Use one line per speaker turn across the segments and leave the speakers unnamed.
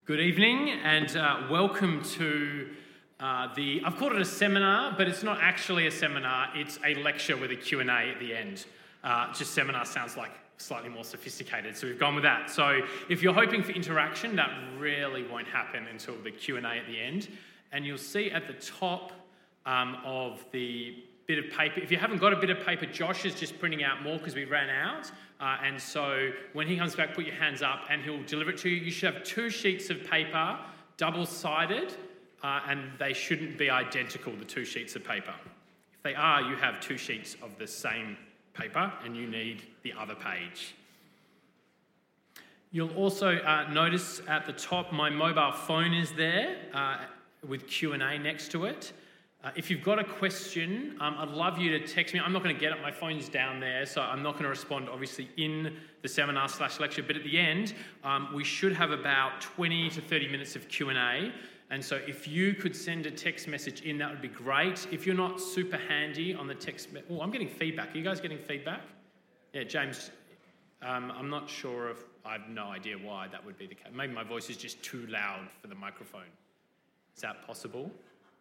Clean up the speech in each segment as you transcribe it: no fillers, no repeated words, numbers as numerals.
Good evening and welcome to I've called it a seminar, but it's not actually a seminar, it's a lecture with a Q&A at the end. Just seminar sounds like slightly more sophisticated, so we've gone with that. So if you're hoping for interaction, that really won't happen until the Q&A at the end. And you'll see at the top of the bit of paper, if you haven't got a bit of paper, Josh is just printing out more because we ran out. And so when he comes back, put your hands up and he'll deliver it to you. You should have 2 sheets of paper, double-sided, and they shouldn't be identical, the 2 sheets of paper. If they are, you have 2 sheets of the same paper and you need the other page. You'll also notice at the top my mobile phone is there with Q&A next to it. If you've got a question, I'd love you to text me. I'm not going to get it. My phone's down there, so I'm not going to respond, obviously, in the seminar/lecture. But at the end, we should have about 20 to 30 minutes of Q&A. And so if you could send a text message in, that would be great. If you're not super handy on the text... Oh, I'm getting feedback. Are you guys getting feedback? Yeah, James, I'm not sure if... I have no idea why that would be the case. Maybe my voice is just too loud for the microphone. Is that possible?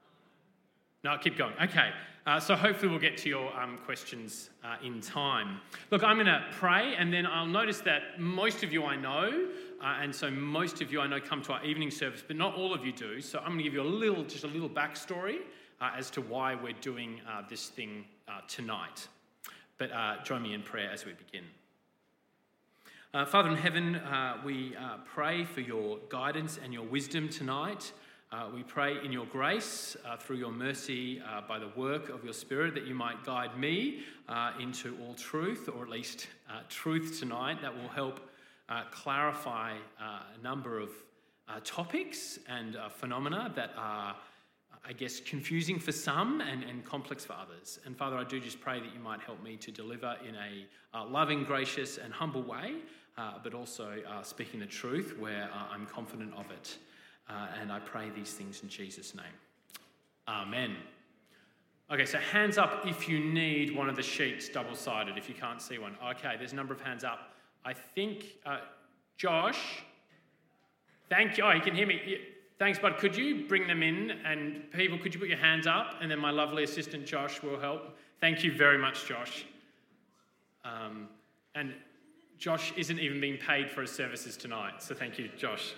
No, keep going. Okay, so hopefully we'll get to your questions in time. Look, I'm going to pray, and then I'll notice that most of you I know, and so most of you I know come to our evening service, but not all of you do. So I'm going to give you just a little backstory as to why we're doing this thing tonight. But join me in prayer as we begin. Father in heaven, we pray for your guidance and your wisdom tonight. We pray in your grace, through your mercy, by the work of your Spirit, that you might guide me into all truth, or at least truth tonight that will help clarify a number of topics and phenomena that are, I guess, confusing for some and complex for others. And Father, I do just pray that you might help me to deliver in a loving, gracious and humble way, but also speaking the truth where I'm confident of it. And I pray these things in Jesus' name. Amen. Okay, so hands up if you need one of the sheets double-sided, if you can't see one. Okay, there's a number of hands up. I think, Josh, thank you. Oh, you can hear me. Yeah, thanks, bud. Could you bring them in? And people, could you put your hands up? And then my lovely assistant, Josh, will help. Thank you very much, Josh. And Josh isn't even being paid for his services tonight, so thank you, Josh.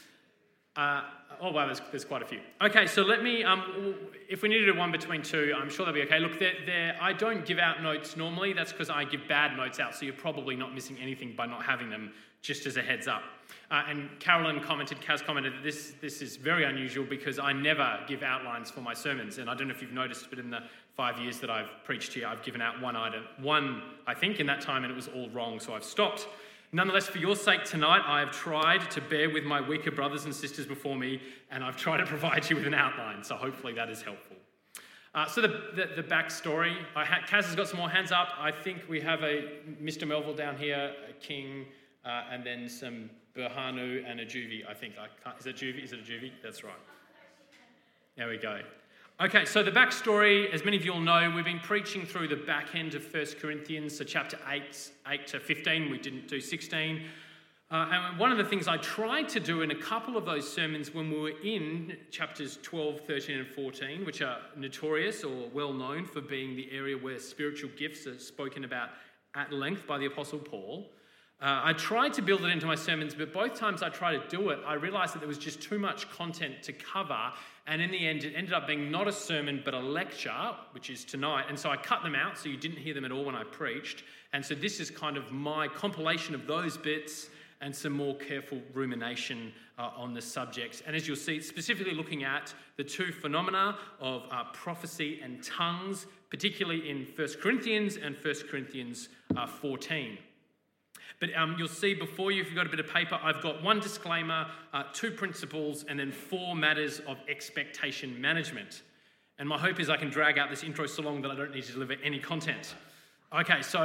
Oh, wow, there's quite a few. Okay, so let me, if we need to do one between 2, I'm sure that'll be okay. Look, I don't give out notes normally. That's because I give bad notes out, so you're probably not missing anything by not having them, just as a heads up. And Kaz commented that this is very unusual because I never give outlines for my sermons. And I don't know if you've noticed, but in the 5 years that I've preached here, I've given out one, I think, in that time, and it was all wrong, so I've stopped. Nonetheless, for your sake tonight, I have tried to bear with my weaker brothers and sisters before me, and I've tried to provide you with an outline, so hopefully that is helpful. So the backstory, Kaz has got some more hands up. I think we have a Mr. Melville down here, a King, and then some Berhanu and a Juvie, I think. Is it Juvie? Is it a Juvie? That's right. There we go. Okay, so the backstory, as many of you all know, we've been preaching through the back end of 1 Corinthians, so chapter 8 to 15. We didn't do 16. And one of the things I tried to do in a couple of those sermons when we were in chapters 12, 13 and 14, which are notorious or well known for being the area where spiritual gifts are spoken about at length by the Apostle Paul, I tried to build it into my sermons, but both times I tried to do it, I realised that there was just too much content to cover, and in the end, it ended up being not a sermon, but a lecture, which is tonight, and so I cut them out, so you didn't hear them at all when I preached, and so this is kind of my compilation of those bits and some more careful rumination on the subjects. And as you'll see, specifically looking at the 2 phenomena of prophecy and tongues, particularly in 1 Corinthians and 1 Corinthians 14. But you'll see before you, if you've got a bit of paper, I've got 1 disclaimer, 2 principles, and then 4 matters of expectation management. And my hope is I can drag out this intro so long that I don't need to deliver any content. Okay, so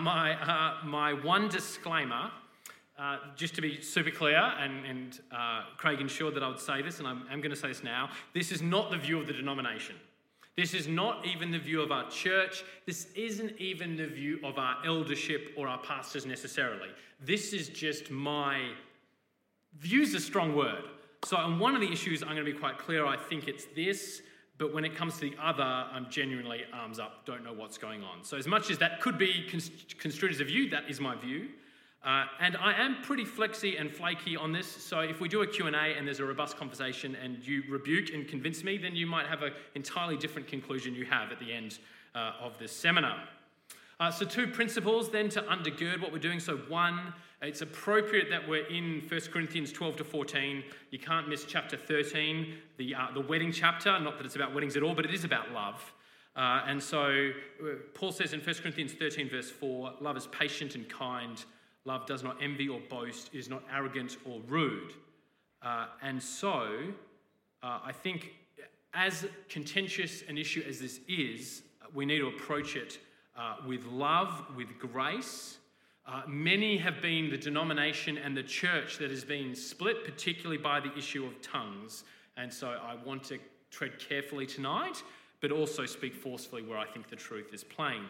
my 1 disclaimer, just to be super clear, and Craig ensured that I would say this, and I'm going to say this now, this is not the view of the denomination. This is not even the view of our church. This isn't even the view of our eldership or our pastors necessarily. This is just my view's a strong word. So on one of the issues, I'm going to be quite clear. I think it's this. But when it comes to the other, I'm genuinely arms up, don't know what's going on. So as much as that could be construed as a view, that is my view. And I am pretty flexy and flaky on this. So if we do a Q&A and there's a robust conversation and you rebuke and convince me, then you might have an entirely different conclusion you have at the end of this seminar. So 2 principles then to undergird what we're doing. So 1, it's appropriate that we're in 1 Corinthians 12 to 14. You can't miss chapter 13, the wedding chapter. Not that it's about weddings at all, but it is about love. And so Paul says in 1 Corinthians 13 verse 4, love is patient and kind. Love does not envy or boast, is not arrogant or rude. And so I think as contentious an issue as this is, we need to approach it with love, with grace. Many have been the denomination and the church that has been split, particularly by the issue of tongues. And so I want to tread carefully tonight, but also speak forcefully where I think the truth is plain.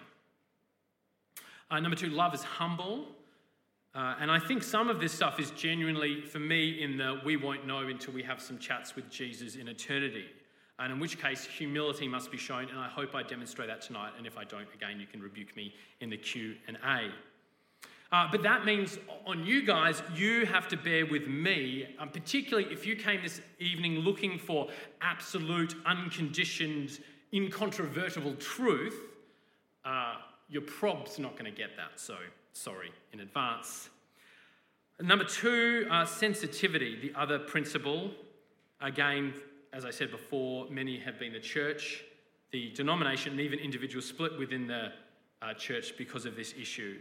Number 2, love is humble. And I think some of this stuff is genuinely, for me, in the we won't know until we have some chats with Jesus in eternity. And in which case, humility must be shown, and I hope I demonstrate that tonight. And if I don't, again, you can rebuke me in the Q&A. But that means on you guys, you have to bear with me, particularly if you came this evening looking for absolute, unconditioned, incontrovertible truth, your prob's not going to get that, so sorry in advance. Number 2, sensitivity, the other principle. Again, as I said before, many have been the church, the denomination, and even individuals split within the church because of this issue.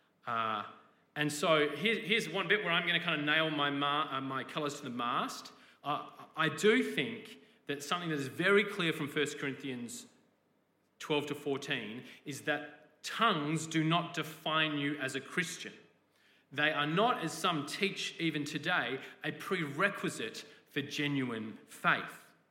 And so here's one bit where I'm going to kind of nail my colours to the mast. I do think that something that is very clear from 1 Corinthians 12 to 14 is that tongues do not define you as a Christian. They are not, as some teach even today, a prerequisite for genuine faith.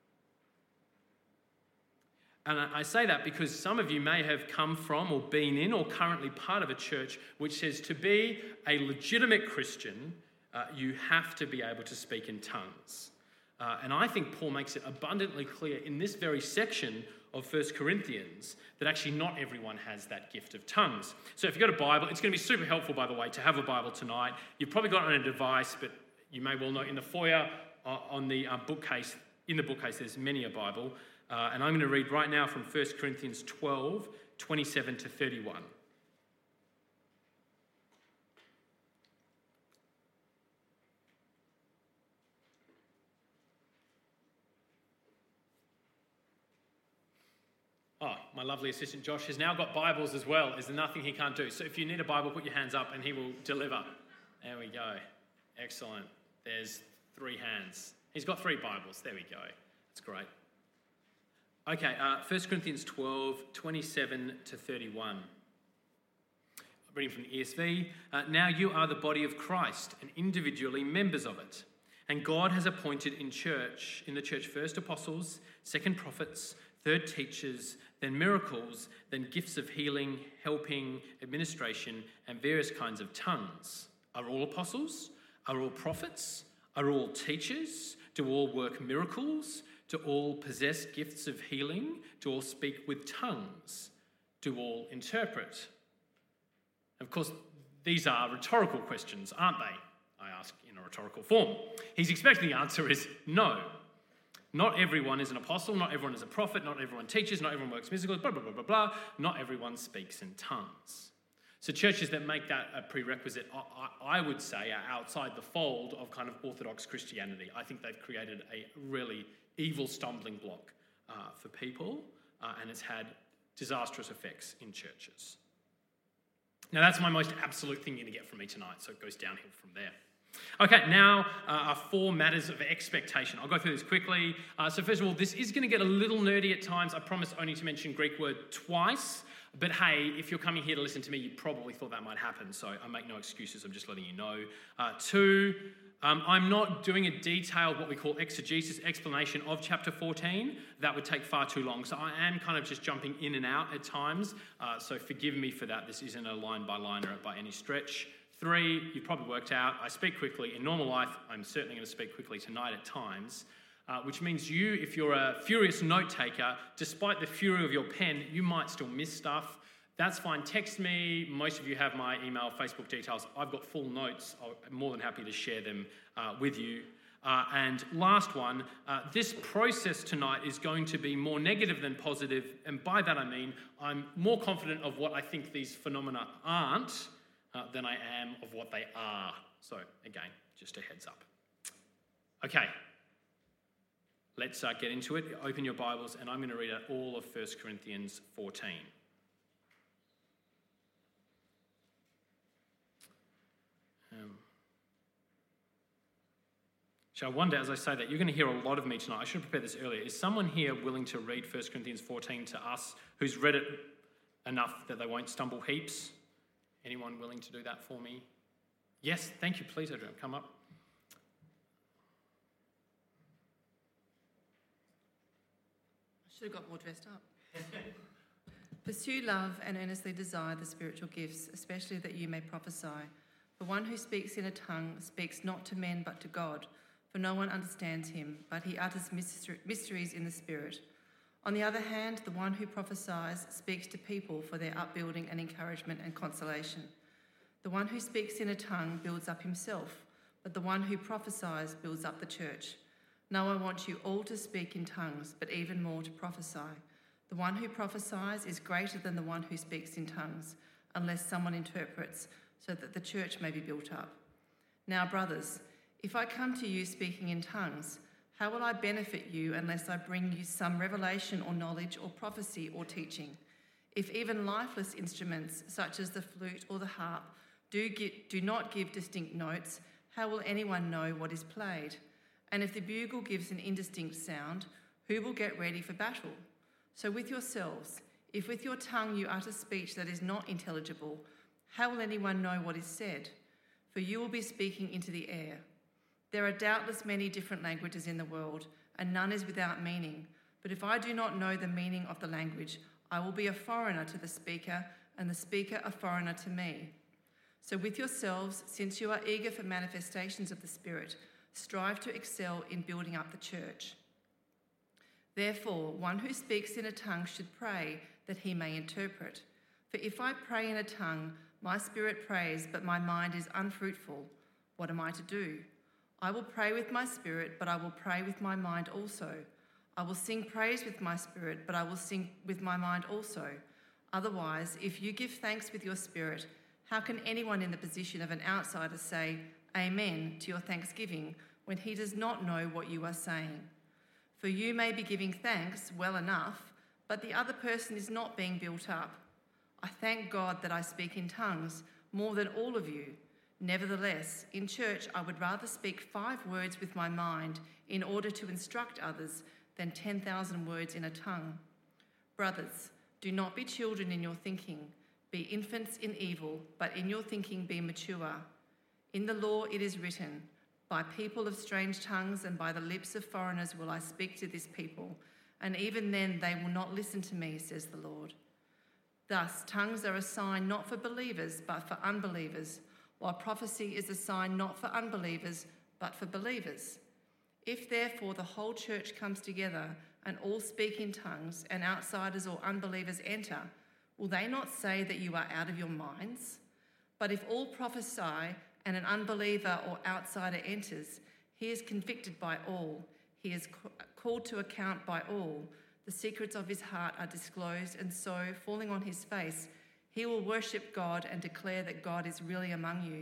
And I say that because some of you may have come from or been in or currently part of a church which says to be a legitimate Christian, you have to be able to speak in tongues. And I think Paul makes it abundantly clear in this very section of 1 Corinthians that actually not everyone has that gift of tongues. So if you've got a Bible, it's going to be super helpful, by the way, to have a Bible tonight. You've probably got it on a device, but you may well know in the foyer on the bookcase, in the bookcase, there's many a Bible. And I'm going to read right now from 1 Corinthians 12, 27 to 31. Oh, my lovely assistant Josh has now got Bibles as well. Is there nothing he can't do? So if you need a Bible, put your hands up and he will deliver. There we go. Excellent. There's 3 hands. He's got 3 Bibles. There we go. That's great. Okay, 1 Corinthians 12, 27 to 31. I'm reading from the ESV. Now you are the body of Christ and individually members of it. And God has appointed in the church first apostles, second prophets, third teachers, then miracles, then gifts of healing, helping, administration, and various kinds of tongues. Are all apostles? Are all prophets? Are all teachers? Do all work miracles? Do all possess gifts of healing? Do all speak with tongues? Do all interpret? Of course, these are rhetorical questions, aren't they? I ask in a rhetorical form. He's expecting the answer is no. Not everyone is an apostle, not everyone is a prophet, not everyone teaches, not everyone works miracles, blah, blah, blah, blah, blah. Not everyone speaks in tongues. So churches that make that a prerequisite, I would say, are outside the fold of kind of Orthodox Christianity. I think they've created a really evil stumbling block for people, and it's had disastrous effects in churches. Now, that's my most absolute thing you're going to get from me tonight, so it goes downhill from there. Okay, now are 4 matters of expectation. I'll go through this quickly. So first of all, this is going to get a little nerdy at times. I promise only to mention Greek word twice. But hey, if you're coming here to listen to me, you probably thought that might happen. So I make no excuses. I'm just letting you know. 2, I'm not doing a detailed, what we call exegesis, explanation of chapter 14. That would take far too long. So I am kind of just jumping in and out at times. So forgive me for that. This isn't a line-by-liner by any stretch. 3, you've probably worked out, I speak quickly. In normal life, I'm certainly going to speak quickly tonight at times, which means you, if you're a furious note taker, despite the fury of your pen, you might still miss stuff. That's fine. Text me. Most of you have my email, Facebook details. I've got full notes. I'm more than happy to share them with you. And last one, this process tonight is going to be more negative than positive. And by that I mean I'm more confident of what I think these phenomena aren't than I am of what they are. So again, just a heads up. Okay, let's get into it. Open your Bibles and I'm going to read out all of 1 Corinthians 14. So I wonder, as I say that, you're going to hear a lot of me tonight. I should have prepared this earlier. Is someone here willing to read 1 Corinthians 14 to us who's read it enough that they won't stumble heaps? Anyone willing to do that for me? Yes, thank you. Please, Adrian, come up.
I should have got more dressed up. Pursue love and earnestly desire the spiritual gifts, especially that you may prophesy. The one who speaks in a tongue speaks not to men but to God, for no one understands him, but he utters mysteries in the Spirit. On the other hand, the one who prophesies speaks to people for their upbuilding and encouragement and consolation. The one who speaks in a tongue builds up himself, but the one who prophesies builds up the church. Now I want you all to speak in tongues, but even more to prophesy. The one who prophesies is greater than the one who speaks in tongues, unless someone interprets, so that the church may be built up. Now, brothers, if I come to you speaking in tongues, how will I benefit you unless I bring you some revelation or knowledge or prophecy or teaching? If even lifeless instruments, such as the flute or the harp, do not give distinct notes, how will anyone know what is played? And if the bugle gives an indistinct sound, who will get ready for battle? So with yourselves, if with your tongue you utter speech that is not intelligible, how will anyone know what is said? For you will be speaking into the air. There are doubtless many different languages in the world, and none is without meaning. But if I do not know the meaning of the language, I will be a foreigner to the speaker, and the speaker a foreigner to me. So with yourselves, since you are eager for manifestations of the Spirit, strive to excel in building up the church. Therefore, one who speaks in a tongue should pray that he may interpret. For if I pray in a tongue, my spirit prays, but my mind is unfruitful. What am I to do? I will pray with my spirit, but I will pray with my mind also. I will sing praise with my spirit, but I will sing with my mind also. Otherwise, if you give thanks with your spirit, how can anyone in the position of an outsider say, Amen, to your thanksgiving, when he does not know what you are saying? For you may be giving thanks well enough, but the other person is not being built up. I thank God that I speak in tongues more than all of you. Nevertheless, in church I would rather speak 5 words with my mind in order to instruct others than 10,000 words in a tongue. Brothers, do not be children in your thinking. Be infants in evil, but in your thinking be mature. In the law it is written, by people of strange tongues and by the lips of foreigners will I speak to this people, and even then they will not listen to me, says the Lord. Thus, tongues are a sign not for believers, but for unbelievers, while prophecy is a sign not for unbelievers, but for believers. If therefore the whole church comes together and all speak in tongues, and outsiders or unbelievers enter, will they not say that you are out of your minds? But if all prophesy and an unbeliever or outsider enters, he is convicted by all, he is called to account by all. The secrets of his heart are disclosed, and so, falling on his face, he will worship God and declare that God is really among you.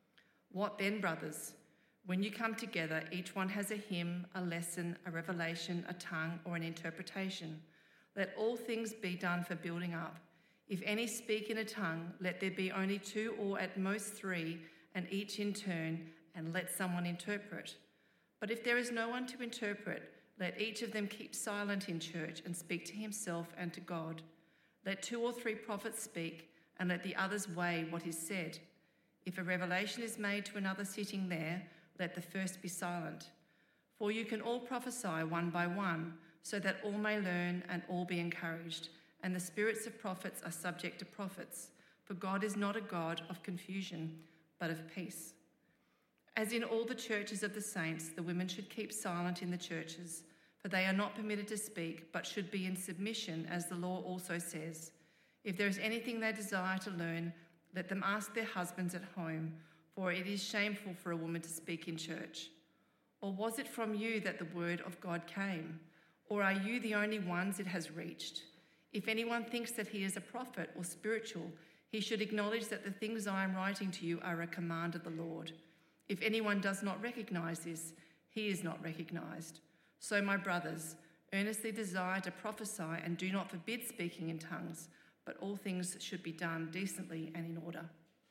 What then, brothers? When you come together, each one has a hymn, a lesson, a revelation, a tongue, or an interpretation. Let all things be done for building up. If any speak in a tongue, let there be only 2 or at most 3, and each in turn, and let someone interpret. But if there is no one to interpret, let each of them keep silent in church and speak to himself and to God. Let 2 or 3 prophets speak, and let the others weigh what is said. If a revelation is made to another sitting there, let the first be silent. For you can all prophesy one by one, so that all may learn and all be encouraged. And the spirits of prophets are subject to prophets. For God is not a God of confusion, but of peace. As in all the churches of the saints, the women should keep silent in the churches, for they are not permitted to speak, but should be in submission, as the law also says. If there is anything they desire to learn, let them ask their husbands at home, for it is shameful for a woman to speak in church. Or was it from you that the word of God came? Or are you the only ones it has reached? If anyone thinks that he is a prophet or spiritual, he should acknowledge that the things I am writing to you are a command of the Lord. If anyone does not recognize this, he is not recognized. So, my brothers, earnestly desire to prophesy and do not forbid speaking in tongues, but all things should be done decently and in order.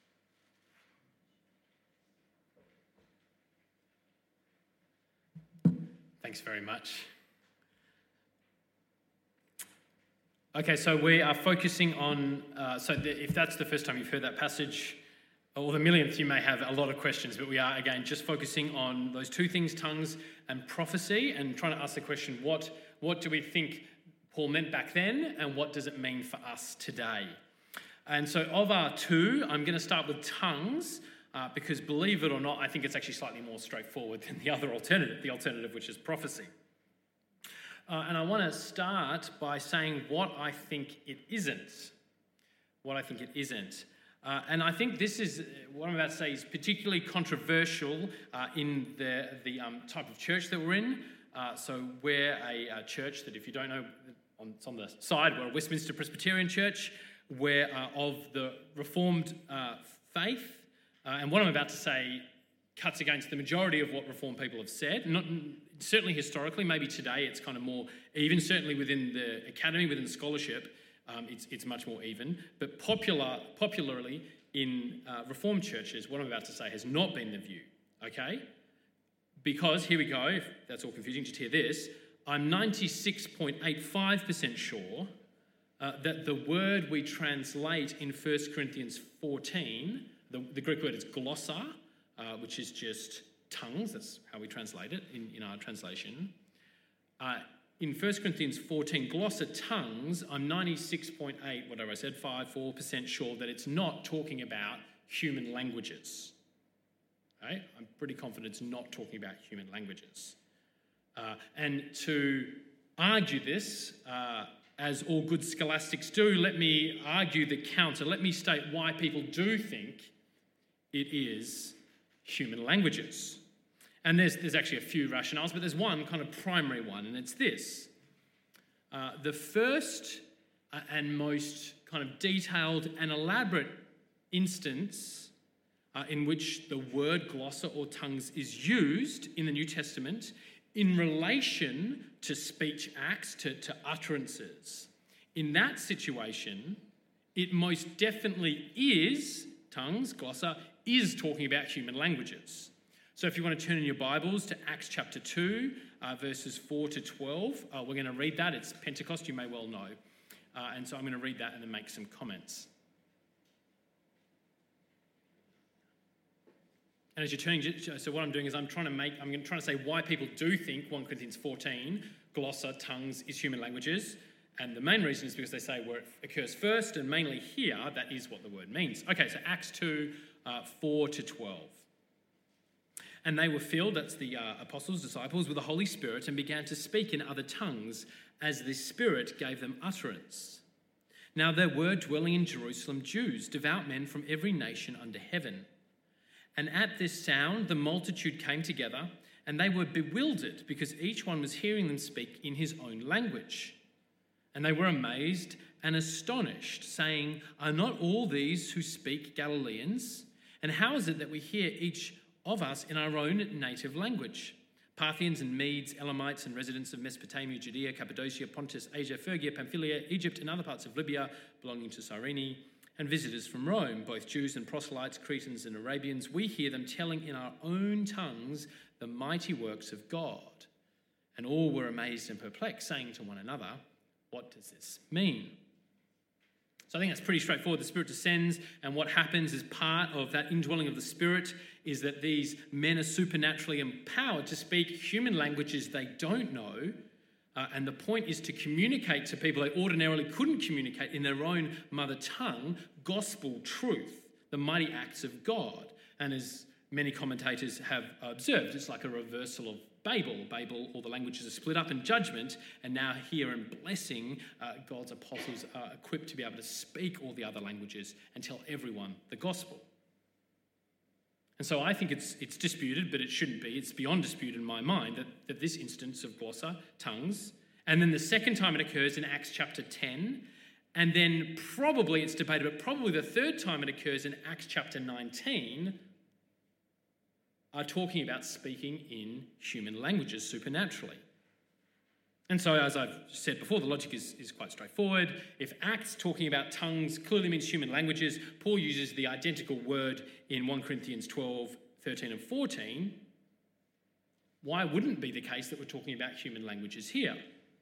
Thanks very much. Okay, so we are focusing on, if that's the first time you've heard that passage, or the millionth, you may have a lot of questions, but we are, again, just focusing on those two things, tongues and prophecy, and trying to ask the question, what do we think Paul meant back then, and what does it mean for us today? And so of our two, I'm going to start with tongues, because believe it or not, I think it's actually slightly more straightforward than the alternative which is prophecy. And I want to start by saying what I think it isn't. And I think this is, what I'm about to say is particularly controversial in the type of church that we're in. So we're a church that, if you don't know, it's on the side, we're a Westminster Presbyterian church. We're of the Reformed faith. And what I'm about to say cuts against the majority of what Reformed people have said. Certainly historically, maybe today it's kind of more even. Certainly within the academy, within scholarship, it's much more even. But popularly in Reformed churches, what I'm about to say has not been the view, okay? Because, here we go, if that's all confusing, just hear this, I'm 96.85% sure that the word we translate in 1 Corinthians 14, the Greek word is glossa, which is just tongues, that's how we translate it in our translation. In 1 Corinthians 14, glossa tongues, I'm 4% sure that it's not talking about human languages. Okay? I'm pretty confident it's not talking about human languages. And to argue this, as all good scholastics do, let me argue the counter. Let me state why people do think it is human languages. And there's actually a few rationales, but there's one kind of primary one, and it's this. The first and most kind of detailed and elaborate instance in which the word glossa or tongues is used in the New Testament in relation to speech acts, to utterances. In that situation, it most definitely is, tongues, glossa, is talking about human languages. So if you want to turn in your Bibles to Acts chapter 2, verses 4 to 12, we're going to read that. It's Pentecost, you may well know. And so I'm going to read that and then make some comments. And as you're turning, so what I'm doing is I'm trying to say why people do think 1 Corinthians 14, glossa, tongues, is human languages. And the main reason is because they say where it occurs first, and mainly here, that is what the word means. Okay, so Acts 2, 4 to 12. And they were filled, that's the apostles, disciples, with the Holy Spirit and began to speak in other tongues as the Spirit gave them utterance. Now there were dwelling in Jerusalem Jews, devout men from every nation under heaven. And at this sound the multitude came together, and they were bewildered because each one was hearing them speak in his own language. And they were amazed and astonished, saying, "Are not all these who speak Galileans? And how is it that we hear each of us in our own native language? Parthians and Medes, Elamites and residents of Mesopotamia, Judea, Cappadocia, Pontus, Asia, Phrygia, Pamphylia, Egypt and other parts of Libya belonging to Cyrene, and visitors from Rome, both Jews and proselytes, Cretans and Arabians, we hear them telling in our own tongues the mighty works of God." And all were amazed and perplexed, saying to one another, "What does this mean?" So I think that's pretty straightforward. The Spirit descends, and what happens as part of that indwelling of the Spirit is that these men are supernaturally empowered to speak human languages they don't know, and the point is to communicate to people they ordinarily couldn't communicate in their own mother tongue, gospel truth, the mighty acts of God. And as many commentators have observed, it's like a reversal of Babel. Babel, all the languages are split up in judgment, and now here in blessing, God's apostles are equipped to be able to speak all the other languages and tell everyone the gospel. And so I think it's disputed, but it shouldn't be. It's beyond dispute in my mind that this instance of glossa, tongues, and then the second time it occurs in Acts chapter 10, and then probably, it's debated, but probably the third time it occurs in Acts chapter 19, are talking about speaking in human languages supernaturally. And so, as I've said before, the logic is quite straightforward. If Acts talking about tongues clearly means human languages, Paul uses the identical word in 1 Corinthians 12, 13 and 14. Why wouldn't it be the case that we're talking about human languages here?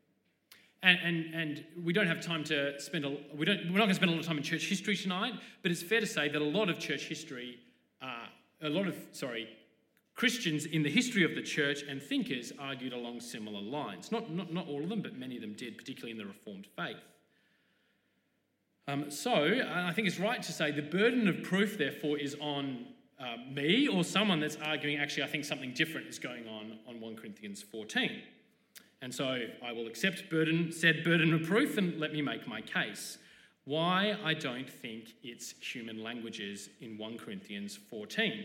And we don't have time to spend we're not going to spend a lot of time in church history tonight, but it's fair to say that a lot of church history, Christians in the history of the church and thinkers argued along similar lines. Not all of them, but many of them did, particularly in the Reformed faith. So I think it's right to say the burden of proof, therefore, is on me or someone that's arguing, actually, I think something different is going on 1 Corinthians 14. And so I will accept said burden of proof and let me make my case. Why I don't think it's human languages in 1 Corinthians 14.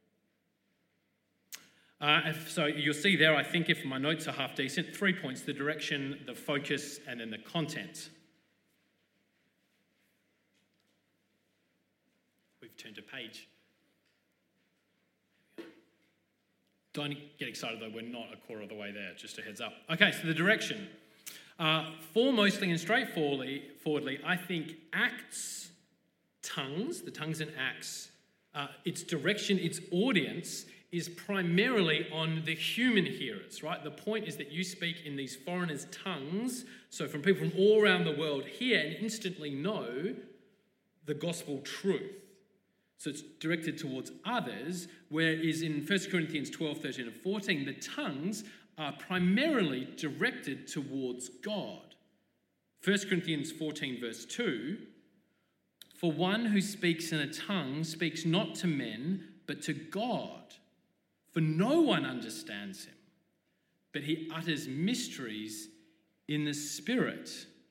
So you'll see there, I think if my notes are half decent, 3 points: the direction, the focus, and then the content. We've turned a page. Don't get excited though, we're not a quarter of the way there, just a heads up. Okay, so the direction. Foremostly and straightforwardly, I think Acts, the tongues in Acts, its direction, its audience is primarily on the human hearers, right? The point is that you speak in these foreigners' tongues, so from people from all around the world hear and instantly know the gospel truth. So it's directed towards others, whereas in 1 Corinthians 12, 13 and 14, the tongues are primarily directed towards God. 1 Corinthians 14 verse 2, for one who speaks in a tongue speaks not to men, but to God. For no one understands him, but he utters mysteries in the Spirit.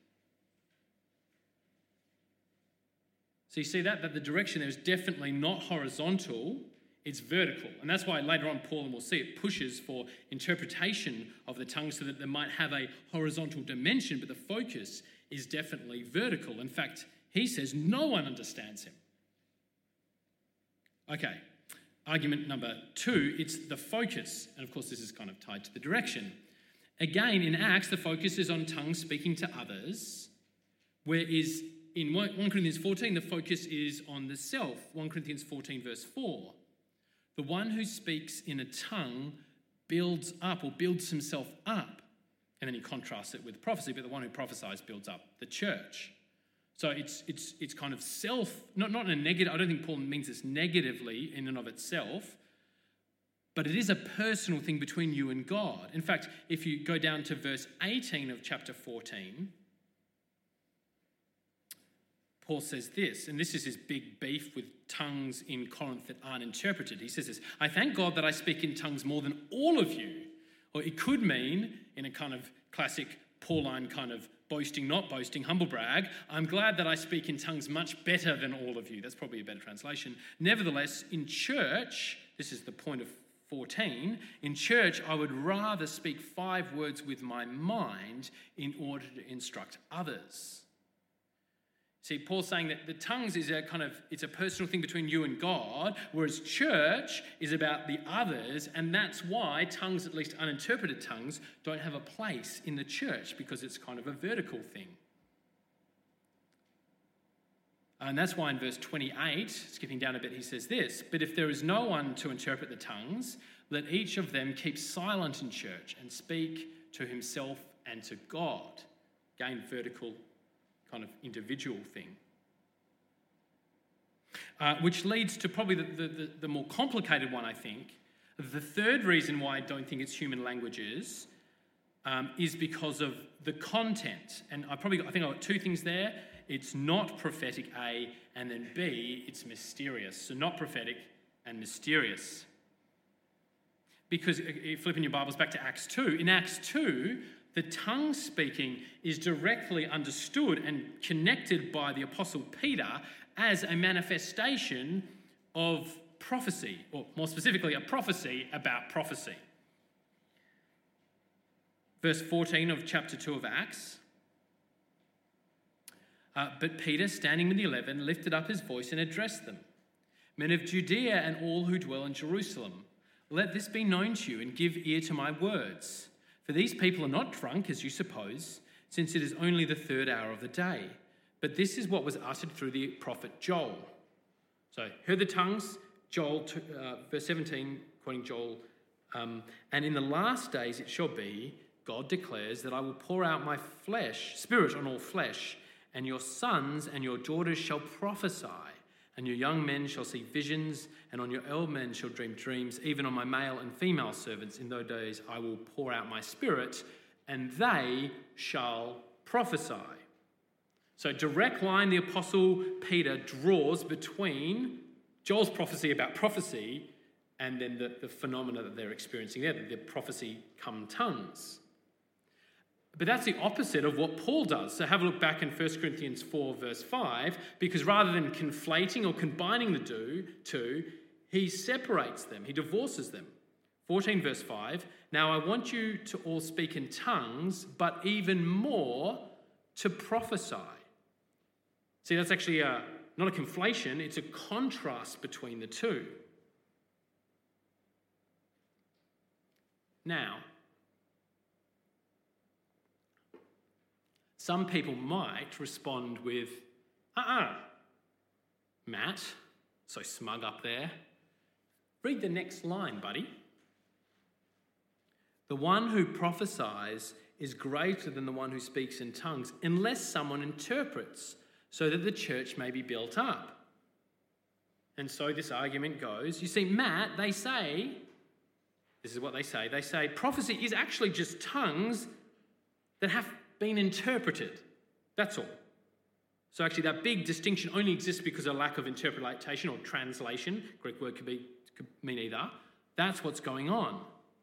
So you see that the direction there is definitely not horizontal, it's vertical. And that's why later on Paul, and we'll see it, pushes for interpretation of the tongue so that they might have a horizontal dimension, but the focus is definitely vertical. In fact, he says no one understands him. Okay. Argument number 2, it's the focus. And of course, this is kind of tied to the direction. Again, in Acts, the focus is on tongues speaking to others, whereas in 1 Corinthians 14, the focus is on the self. 1 Corinthians 14, verse 4. The one who speaks in a tongue builds up or builds himself up. And then he contrasts it with prophecy, but the one who prophesies builds up the church. So it's kind of self, not in a negative, I don't think Paul means this negatively in and of itself, but it is a personal thing between you and God. In fact, if you go down to verse 18 of chapter 14, Paul says this, and this is his big beef with tongues in Corinth that aren't interpreted. He says this, I thank God that I speak in tongues more than all of you. Or it could mean, in a kind of classic Pauline kind of boasting, not boasting, humble brag, I'm glad that I speak in tongues much better than all of you. That's probably a better translation. Nevertheless, in church, this is the point of 14, in church I would rather speak 5 words with my mind in order to instruct others. See, Paul's saying that the tongues is it's a personal thing between you and God, whereas church is about the others, and that's why tongues, at least uninterpreted tongues, don't have a place in the church, because it's kind of a vertical thing. And that's why in verse 28, skipping down a bit, he says this, but if there is no one to interpret the tongues, let each of them keep silent in church and speak to himself and to God. Again, vertical kind of individual thing. Which leads to probably the more complicated one, I think. The third reason why I don't think it's human languages is because of the content. And I think I've got 2 things there. It's not prophetic, A, and then B, it's mysterious. So not prophetic, and mysterious. Because flipping your Bibles back to Acts 2, in Acts 2, the tongue speaking is directly understood and connected by the Apostle Peter as a manifestation of prophecy, or more specifically, a prophecy about prophecy. Verse 14 of chapter 2 of Acts. But Peter, standing with the 11, lifted up his voice and addressed them. Men of Judea and all who dwell in Jerusalem, let this be known to you and give ear to my words. For these people are not drunk, as you suppose, since it is only the 3rd hour of the day. But this is what was uttered through the prophet Joel. So, heard the tongues, Joel, verse 17, quoting Joel, and in the last days it shall be, God declares, that I will pour out my spirit on all flesh, and your sons and your daughters shall prophesy, and your young men shall see visions, and on your old men shall dream dreams. Even on my male and female servants in those days I will pour out my spirit, and they shall prophesy. So direct line the Apostle Peter draws between Joel's prophecy about prophecy and then the phenomena that they're experiencing there, the prophecy come tongues. But that's the opposite of what Paul does. So have a look back in 1 Corinthians 4 verse 5, because rather than conflating or combining the two, he separates them, he divorces them. 14 verse 5, now I want you to all speak in tongues, but even more to prophesy. See, that's actually not a conflation, it's a contrast between the two. Now, some people might respond with, Matt, so smug up there. Read the next line, buddy. The one who prophesies is greater than the one who speaks in tongues, unless someone interprets, so that the church may be built up. And so this argument goes, you see, Matt, they say, this is what they say prophecy is actually just tongues that have been interpreted. That's all. So actually that big distinction only exists because of lack of interpretation or translation. Greek word could mean either. That's what's going on.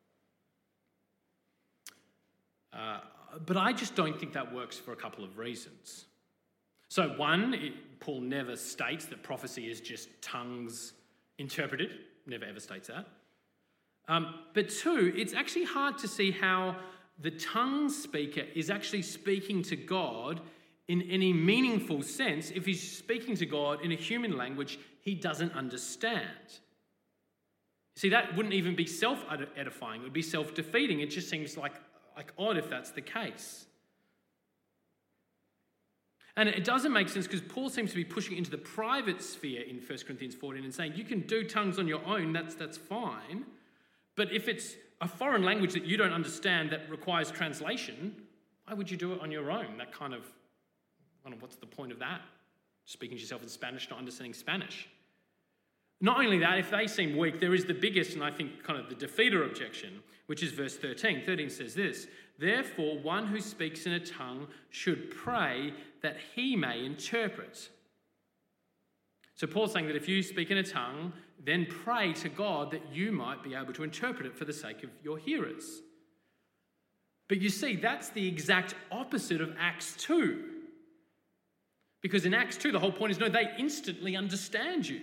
But I just don't think that works for a couple of reasons. So one, Paul never states that prophecy is just tongues interpreted. Never ever states that. But two, it's actually hard to see how the tongue speaker is actually speaking to God in any meaningful sense if he's speaking to God in a human language he doesn't understand. See, that wouldn't even be self-edifying. It would be self-defeating. It just seems like odd if that's the case. And it doesn't make sense because Paul seems to be pushing into the private sphere in 1 Corinthians 14 and saying, you can do tongues on your own, that's fine. But if it's a foreign language that you don't understand that requires translation, why would you do it on your own? That kind of, I don't know, what's the point of that? Speaking to yourself in Spanish, not understanding Spanish. Not only that, if they seem weak, there is the biggest and I think kind of the defeater objection, which is verse 13. 13 says this, therefore one who speaks in a tongue should pray that he may interpret. So Paul's saying that if you speak in a tongue, then pray to God that you might be able to interpret it for the sake of your hearers. But you see, that's the exact opposite of Acts 2. Because in Acts 2, the whole point is, no, they instantly understand you.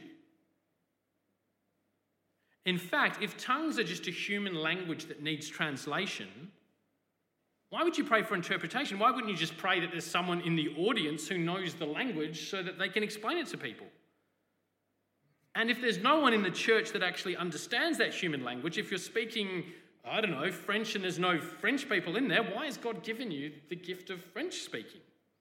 In fact, if tongues are just a human language that needs translation, why would you pray for interpretation? Why wouldn't you just pray that there's someone in the audience who knows the language so that they can explain it to people? And if there's no one in the church that actually understands that human language, if you're speaking, I don't know, French and there's no French people in there, why has God given you the gift of French speaking?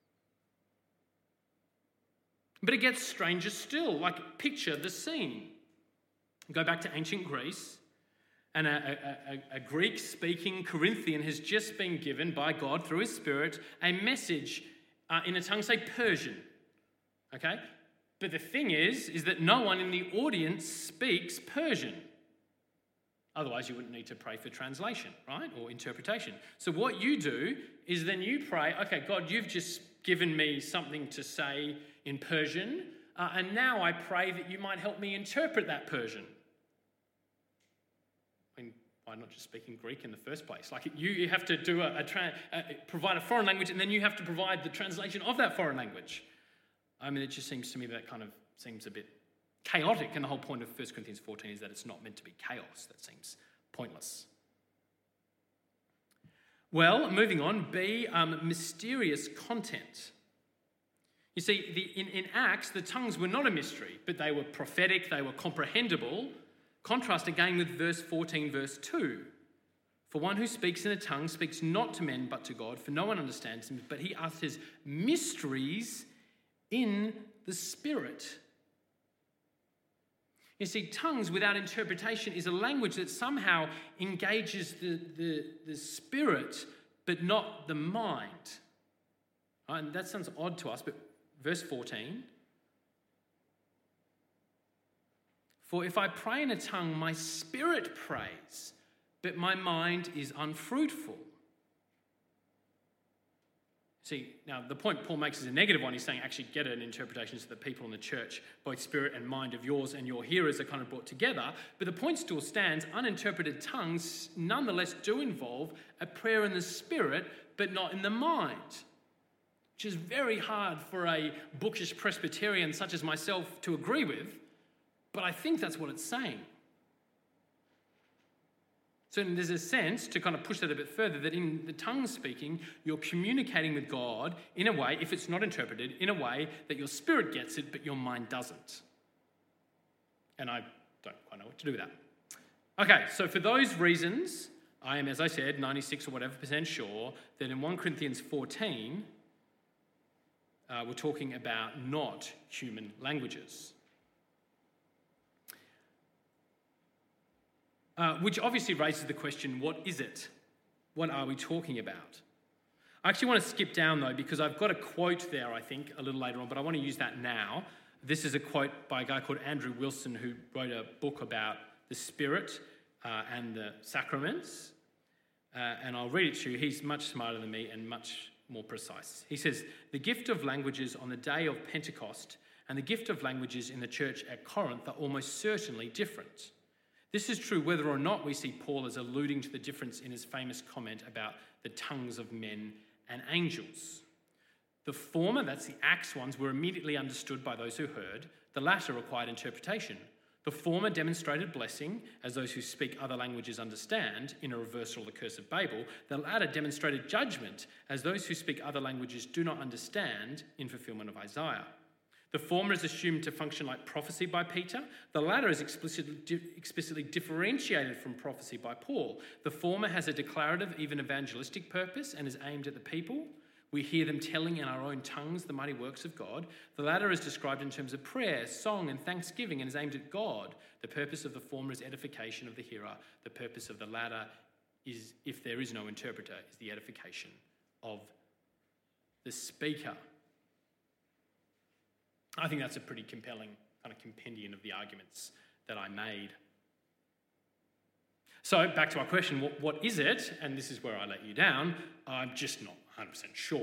But it gets stranger still. Like, picture the scene. Go back to ancient Greece, and a Greek-speaking Corinthian has just been given by God through his Spirit a message in a tongue, say Persian, okay? But the thing is that no one in the audience speaks Persian. Otherwise, you wouldn't need to pray for translation, right, or interpretation. So what you do is then you pray, okay, God, you've just given me something to say in Persian, and now I pray that you might help me interpret that Persian. why not just speak in Greek in the first place? Like you have to do provide a foreign language, and then you have to provide the translation of that foreign language. I mean, it just seems to me that kind of seems a bit chaotic, and the whole point of 1 Corinthians 14 is that it's not meant to be chaos. That seems pointless. Well, moving on, B, mysterious content. You see, in Acts, the tongues were not a mystery, but they were prophetic, they were comprehensible. Contrast again with verse 14, verse 2. For one who speaks in a tongue speaks not to men but to God, for no one understands him, but he utters mysteries in the Spirit. You see, tongues without interpretation is a language that somehow engages the spirit, but not the mind. And that sounds odd to us, but verse 14. For if I pray in a tongue, my spirit prays, but my mind is unfruitful. See, now the point Paul makes is a negative one. He's saying actually get an interpretation so that people in the church, both spirit and mind of yours and your hearers, are kind of brought together. But the point still stands. Uninterpreted tongues nonetheless do involve a prayer in the spirit, but not in the mind, which is very hard for a bookish Presbyterian such as myself to agree with, but I think that's what it's saying. So there's a sense, to kind of push that a bit further, that in the tongue speaking, you're communicating with God in a way, if it's not interpreted, in a way that your spirit gets it, but your mind doesn't. And I don't quite know what to do with that. Okay, so for those reasons, I am, as I said, 96 or whatever % sure that in 1 Corinthians 14, we're talking about not human languages. Which obviously raises the question, what is it? What are we talking about? I actually want to skip down, though, because I've got a quote there, I think, a little later on, but I want to use that now. This is a quote by a guy called Andrew Wilson, who wrote a book about the Spirit and the sacraments. And I'll read it to you. He's much smarter than me and much more precise. He says, the gift of languages on the day of Pentecost and the gift of languages in the church at Corinth are almost certainly different. This is true whether or not we see Paul as alluding to the difference in his famous comment about the tongues of men and angels. The former, that's the Acts ones, were immediately understood by those who heard. The latter required interpretation. The former demonstrated blessing, as those who speak other languages understand, in a reversal of the curse of Babel. The latter demonstrated judgment, as those who speak other languages do not understand, in fulfillment of Isaiah. The former is assumed to function like prophecy by Peter. The latter is explicitly differentiated from prophecy by Paul. The former has a declarative, even evangelistic purpose and is aimed at the people. We hear them telling in our own tongues the mighty works of God. The latter is described in terms of prayer, song, and thanksgiving and is aimed at God. The purpose of the former is edification of the hearer. The purpose of the latter is, if there is no interpreter, is the edification of the speaker. I think that's a pretty compelling kind of compendium of the arguments that I made. So back to our question, what is it? And this is where I let you down. I'm just not 100% sure.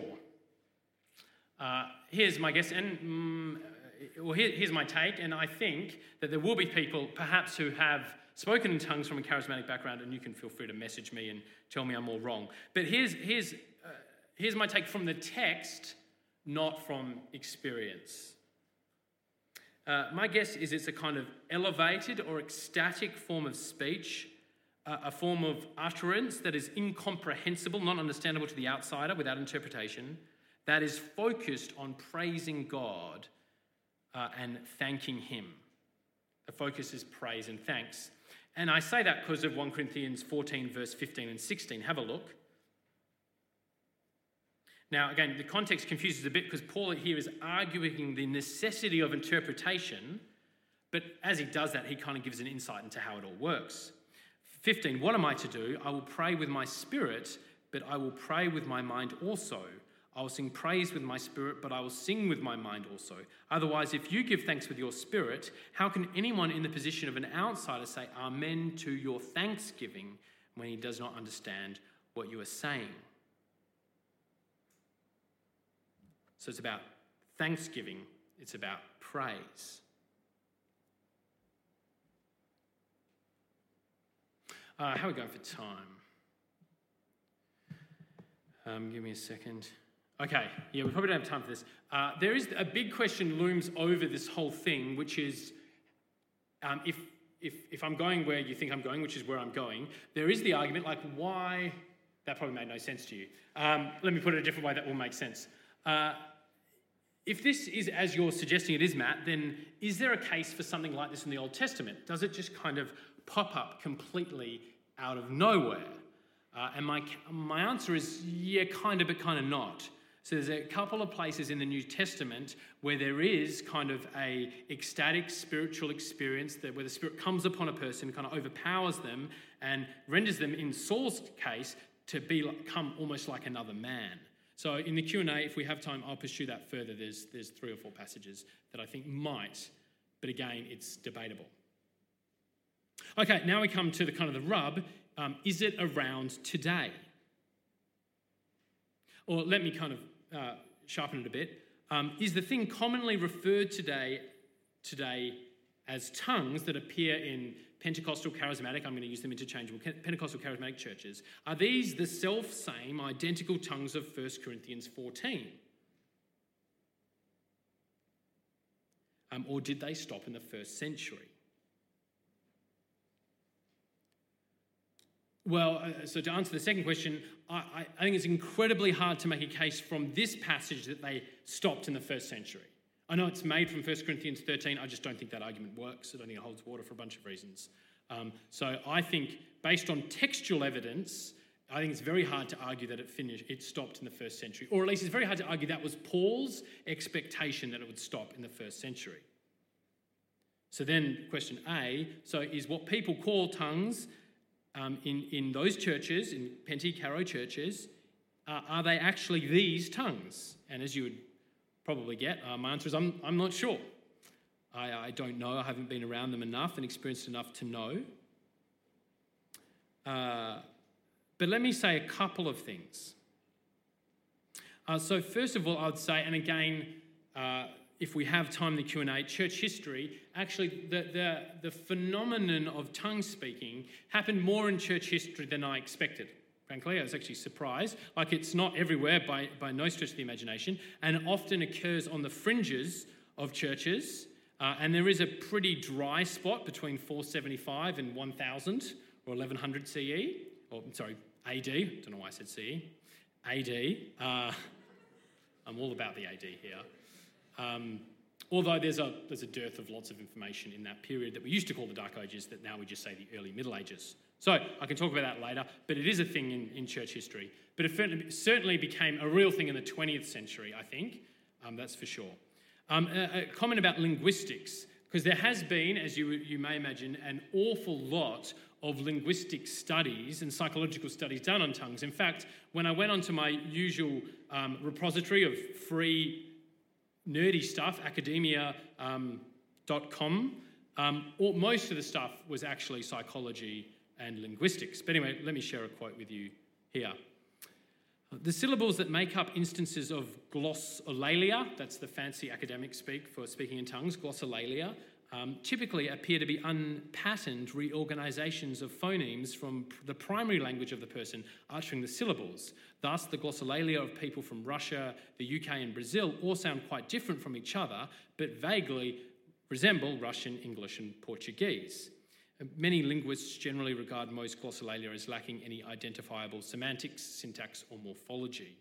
Here's my guess, and here's my take, and I think that there will be people perhaps who have spoken in tongues from a charismatic background, and you can feel free to message me and tell me I'm all wrong. But here's my take from the text, not from experience. My guess is it's a kind of elevated or ecstatic form of speech, a form of utterance that is incomprehensible, not understandable to the outsider without interpretation, that is focused on praising God and thanking him. The focus is praise and thanks. And I say that because of 1 Corinthians 14, verse 15 and 16. Have a look. Now, again, the context confuses a bit because Paul here is arguing the necessity of interpretation, but as he does that, he kind of gives an insight into how it all works. 15, what am I to do? I will pray with my spirit, but I will pray with my mind also. I will sing praise with my spirit, but I will sing with my mind also. Otherwise, if you give thanks with your spirit, how can anyone in the position of an outsider say amen to your thanksgiving when he does not understand what you are saying? So it's about thanksgiving. It's about praise. How are we going for time? Give me a second. Okay, yeah, we probably don't have time for this. There is a big question looms over this whole thing, which is if I'm going where you think I'm going, which is where I'm going, there is the argument, like, why... That probably made no sense to you. Let me put it a different way that will make sense. If this is as you're suggesting it is, Matt, then is there a case for something like this in the Old Testament? Does it just kind of pop up completely out of nowhere? And my answer is, yeah, kind of, but kind of not. So there's a couple of places in the New Testament where there is kind of a ecstatic spiritual experience where the Spirit comes upon a person, kind of overpowers them and renders them, in Saul's case, to become almost like another man. So in the Q&A, if we have time, I'll pursue that further. There's 3 or 4 passages that I think might, but again, it's debatable. Okay, now we come to the kind of the rub. Is it around today? Or let me kind of sharpen it a bit. Is the thing commonly referred today as tongues that appear in Pentecostal charismatic, I'm going to use them interchangeable, Pentecostal charismatic churches, are these the self-same identical tongues of 1 Corinthians 14? Or did they stop in the first century? Well, so to answer the second question, I think it's incredibly hard to make a case from this passage that they stopped in the first century. I know it's made from 1 Corinthians 13. I just don't think that argument works. I don't think it holds water for a bunch of reasons. So I think, based on textual evidence, I think it's very hard to argue that it stopped in the first century. Or at least it's very hard to argue that was Paul's expectation that it would stop in the first century. So then, question A, so is what people call tongues in those churches, in Penti-Caro churches, are they actually these tongues? And as you would probably get, my answer is I'm not sure. I don't know. I haven't been around them enough and experienced enough to know. But let me say a couple of things. So first of all, I would say, and again, if we have time in the Q&A, church history, actually the phenomenon of tongue speaking happened more in church history than I expected. Frankly, I was actually surprised. Like, it's not everywhere by no stretch of the imagination, and it often occurs on the fringes of churches. And there is a pretty dry spot between 475 and 1000 or 1100 CE, or sorry, AD. I don't know why I said CE. AD. I'm all about the AD here. Although there's a dearth of lots of information in that period that we used to call the Dark Ages that now we just say the early Middle Ages. So I can talk about that later, but it is a thing in church history. But it certainly became a real thing in the 20th century, I think. That's for sure. A comment about linguistics, because there has been, as you may imagine, an awful lot of linguistic studies and psychological studies done on tongues. In fact, when I went onto my usual repository of free nerdy stuff, academia.com, most of the stuff was actually psychology and linguistics. But anyway, let me share a quote with you here. The syllables that make up instances of glossolalia, that's the fancy academic speak for speaking in tongues, glossolalia, typically appear to be unpatterned reorganizations of phonemes from the primary language of the person uttering the syllables. Thus, the glossolalia of people from Russia, the UK and Brazil all sound quite different from each other, but vaguely resemble Russian, English and Portuguese. Many linguists generally regard most glossolalia as lacking any identifiable semantics, syntax or morphology.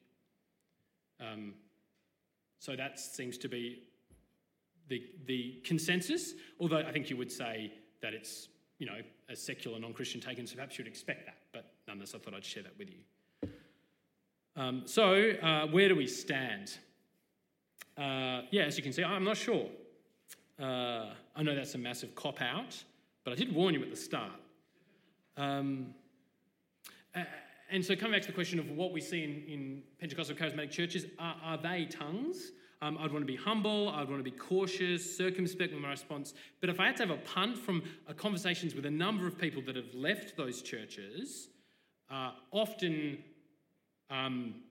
So that seems to be the consensus, although I think you would say that it's, a secular non-Christian taken, so perhaps you'd expect that, but nonetheless I thought I'd share that with you. So where do we stand? As you can see, I'm not sure. I know that's a massive cop-out, but I did warn you at the start. And so coming back to the question of what we see in Pentecostal charismatic churches, are they tongues? I'd want to be humble, I'd want to be cautious, circumspect with my response. But if I had to have a punt from conversations with a number of people that have left those churches, often,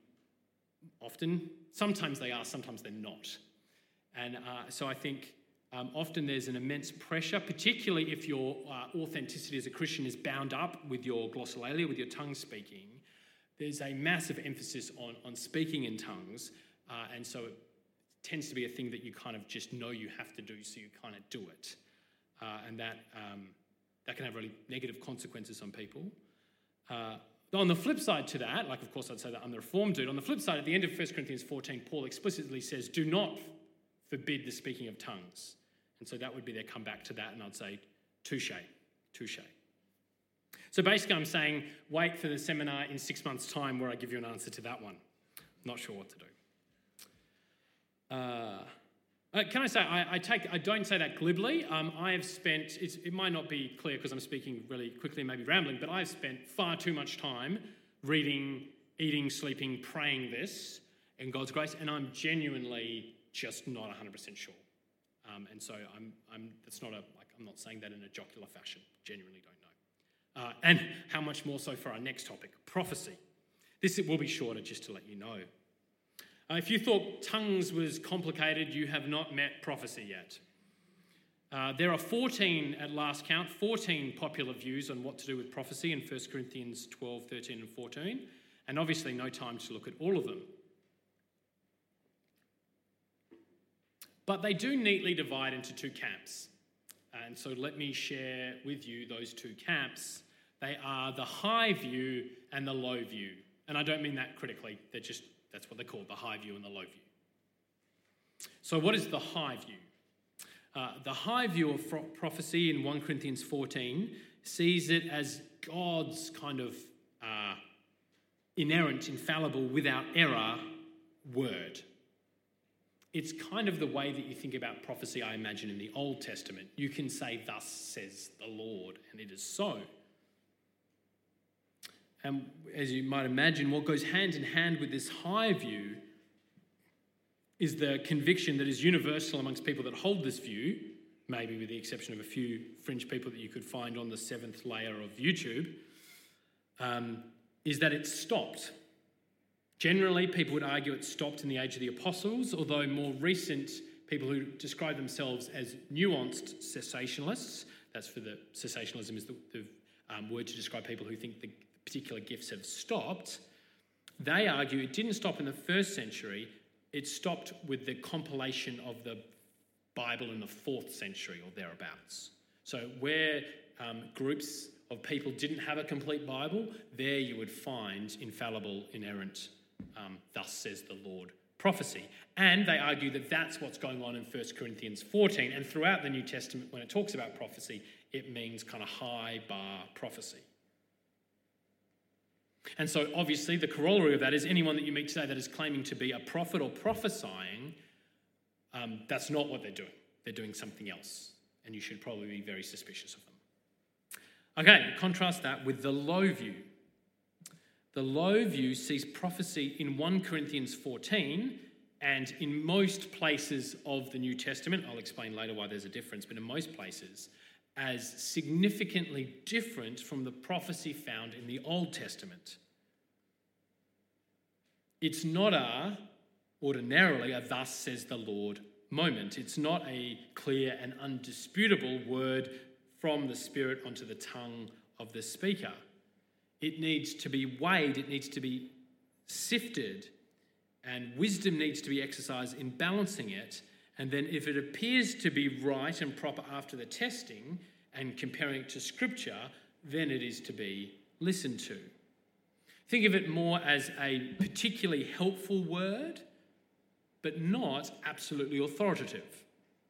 sometimes they are, sometimes they're not. And so I think Often there's an immense pressure, particularly if your authenticity as a Christian is bound up with your glossolalia, with your tongue speaking. There's a massive emphasis on speaking in tongues, and so it tends to be a thing that you kind of just know you have to do, so you kind of do it. And that can have really negative consequences on people. On the flip side to that, like of course I'd say that I'm the Reformed dude, on the flip side, at the end of 1 Corinthians 14, Paul explicitly says, do not forbid the speaking of tongues. And so that would be their comeback to that, and I'd say, touche. So basically I'm saying, wait for the seminar in 6 months' time where I give you an answer to that one. Not sure what to do. Can I say, I don't say that glibly. I have spent, it might not be clear because I'm speaking really quickly and maybe rambling, but I've spent far too much time reading, eating, sleeping, praying this in God's grace, and I'm genuinely just not 100% sure. And so I'm not saying that in a jocular fashion. Genuinely don't know. And how much more so for our next topic, prophecy. This will be shorter, just to let you know. If you thought tongues was complicated, you have not met prophecy yet. There are 14, at last count, 14 popular views on what to do with prophecy in 1 Corinthians 12, 13 and 14, and obviously no time to look at all of them. But they do neatly divide into two camps. And so let me share with you those two camps. They are the high view and the low view. And I don't mean that critically. That's what they're called, the high view and the low view. So what is the high view? The high view of prophecy in 1 Corinthians 14 sees it as God's kind of inerrant, infallible, without error word. It's kind of the way that you think about prophecy, I imagine, in the Old Testament. You can say, thus says the Lord, and it is so. And as you might imagine, what goes hand in hand with this high view is the conviction that is universal amongst people that hold this view, maybe with the exception of a few fringe people that you could find on the 7th layer of YouTube, is that it stopped. Generally, people would argue it stopped in the age of the apostles, although more recent people who describe themselves as nuanced cessationalists, that's for the cessationalism is the word to describe people who think the particular gifts have stopped, they argue it didn't stop in the 1st century, it stopped with the compilation of the Bible in the 4th century or thereabouts. So where groups of people didn't have a complete Bible, there you would find infallible, inerrant, thus says the Lord prophecy. And they argue that that's what's going on in 1 Corinthians 14. And throughout the New Testament, when it talks about prophecy, it means kind of high bar prophecy. And so obviously the corollary of that is anyone that you meet today that is claiming to be a prophet or prophesying, that's not what they're doing. They're doing something else. And you should probably be very suspicious of them. Okay, contrast that with the low view. The low view sees prophecy in 1 Corinthians 14 and in most places of the New Testament, I'll explain later why there's a difference, but in most places, as significantly different from the prophecy found in the Old Testament. It's not ordinarily a thus says the Lord moment. It's not a clear and undisputable word from the Spirit onto the tongue of the speaker. It needs to be weighed, it needs to be sifted, and wisdom needs to be exercised in balancing it. And then if it appears to be right and proper after the testing and comparing it to Scripture, then it is to be listened to. Think of it more as a particularly helpful word, but not absolutely authoritative.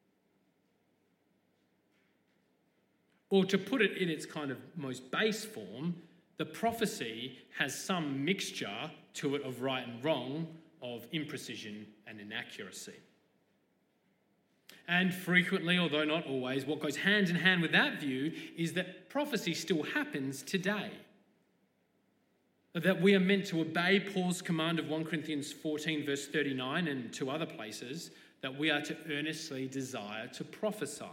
Or to put it in its kind of most base form, the prophecy has some mixture to it of right and wrong, of imprecision and inaccuracy. And frequently, although not always, what goes hand in hand with that view is that prophecy still happens today. That we are meant to obey Paul's command of 1 Corinthians 14 verse 39 and two other places, that we are to earnestly desire to prophesy.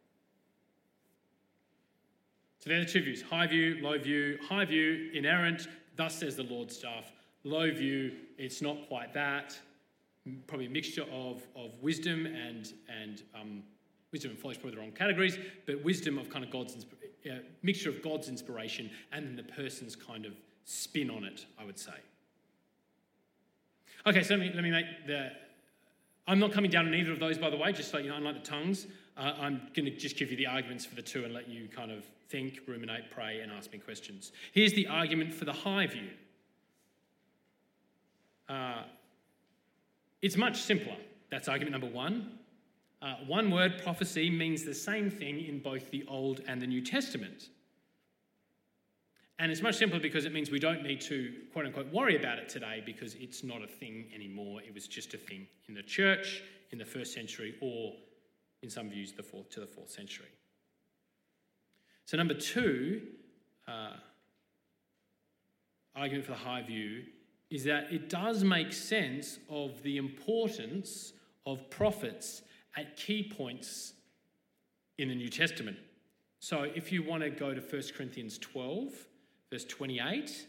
So there are the two views, high view, low view. High view, inerrant, thus says the Lord stuff. Low view, it's not quite that. Probably a mixture of wisdom and wisdom and folly is probably the wrong categories, but wisdom of kind of mixture of God's inspiration and then the person's kind of spin on it, I would say. Okay, so let me make I'm not coming down on either of those, by the way, just so you know, unlike the tongues. I'm going to just give you the arguments for the two and let you kind of think, ruminate, pray, and ask me questions. Here's the argument for the high view. It's much simpler. That's argument number one. One word, prophecy, means the same thing in both the Old and the New Testament. And it's much simpler because it means we don't need to, quote unquote, worry about it today because it's not a thing anymore. It was just a thing in the church in the 1st century or, in some views, to the 4th century. So number two, argument for the high view, is that it does make sense of the importance of prophets at key points in the New Testament. So if you want to go to 1 Corinthians 12, verse 28.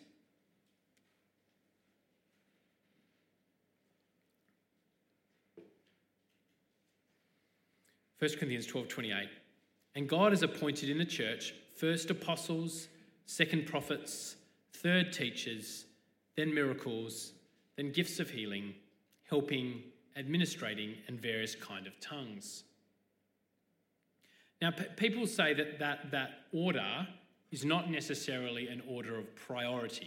First Corinthians 12:28. And God has appointed in the church first apostles, second prophets, third teachers, then miracles, then gifts of healing, helping, administrating, and various kind of tongues. Now, people say that order is not necessarily an order of priority.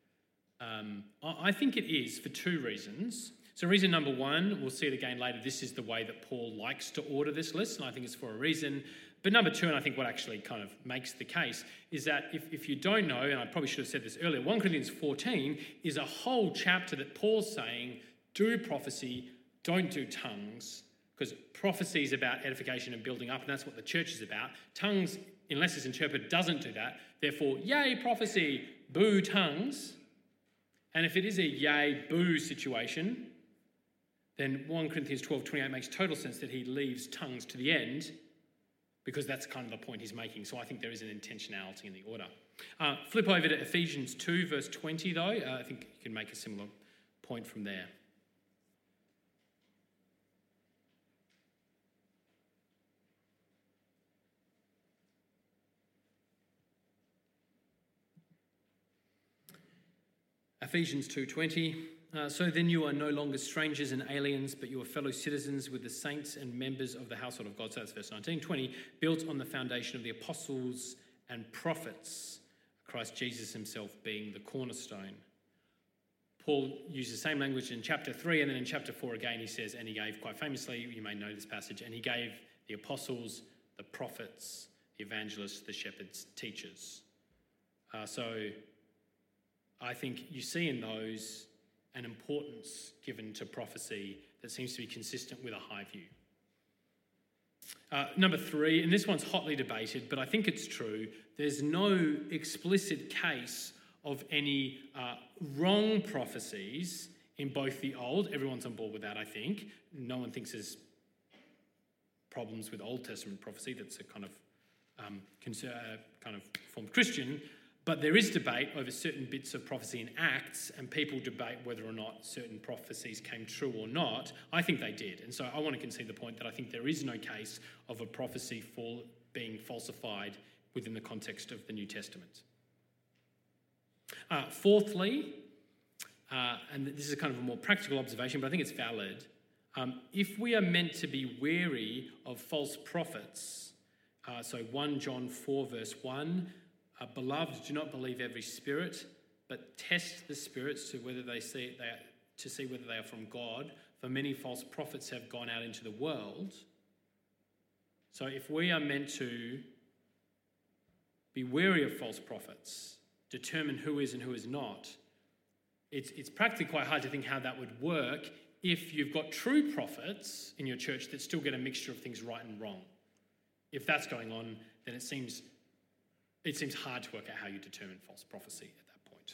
I think it is for two reasons. So reason number one, we'll see it again later, this is the way that Paul likes to order this list, and I think it's for a reason. But number two, and I think what actually kind of makes the case, is that if you don't know, and I probably should have said this earlier, 1 Corinthians 14 is a whole chapter that Paul's saying, do prophecy, don't do tongues, because prophecy is about edification and building up, and that's what the church is about. Tongues, unless it's interpreted, doesn't do that. Therefore, yay prophecy, boo tongues. And if it is a yay boo situation, then 1 Corinthians 12:28 makes total sense that he leaves tongues to the end, because that's kind of the point he's making. So I think there is an intentionality in the order. Flip over to Ephesians 2, verse 20, though. I think you can make a similar point from there. Ephesians 2:20. So then you are no longer strangers and aliens, but you are fellow citizens with the saints and members of the household of God. So that's verse 19. 20, built on the foundation of the apostles and prophets, Christ Jesus himself being the cornerstone. Paul uses the same language in chapter 3, and then in chapter 4 again he says, and he gave, quite famously, you may know this passage, and he gave the apostles, the prophets, the evangelists, the shepherds, teachers. So I think you see in those an importance given to prophecy that seems to be consistent with a high view. Number 3, and this one's hotly debated, but I think it's true, there's no explicit case of any wrong prophecies in both the Old, everyone's on board with that, I think. No one thinks there's problems with Old Testament prophecy that's a kind of formed Christian. But there is debate over certain bits of prophecy in Acts, and people debate whether or not certain prophecies came true or not. I think they did. And so I want to concede the point that I think there is no case of a prophecy being falsified within the context of the New Testament. Fourthly, and this is kind of a more practical observation, but I think it's valid, if we are meant to be wary of false prophets, so 1 John 4 verse 1, beloved, do not believe every spirit, but test the spirits to see whether they are from God. For many false prophets have gone out into the world. So if we are meant to be wary of false prophets, determine who is and who is not, it's practically quite hard to think how that would work if you've got true prophets in your church that still get a mixture of things right and wrong. If that's going on, then it seems hard to work out how you determine false prophecy at that point.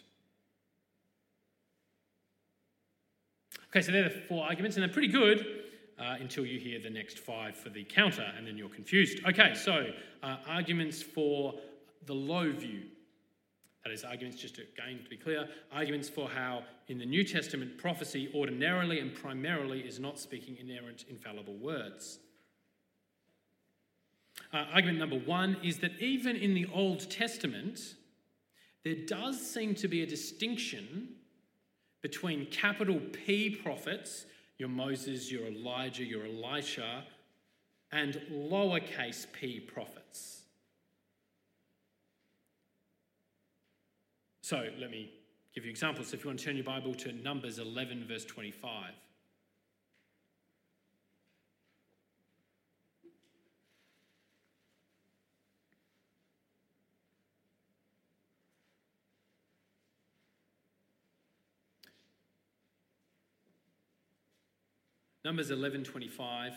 Okay, so they're the 4 arguments, and they're pretty good until you hear the next 5 for the counter, and then you're confused. Okay, so arguments for the low view. That is, arguments, just again to be clear, arguments for how in the New Testament prophecy ordinarily and primarily is not speaking inerrant, infallible words. Argument number one is that even in the Old Testament, there does seem to be a distinction between capital P prophets, your Moses, your Elijah, your Elisha, and lowercase p prophets. So let me give you examples. If you want to turn your Bible to Numbers 11, verse 25. Numbers 11:25.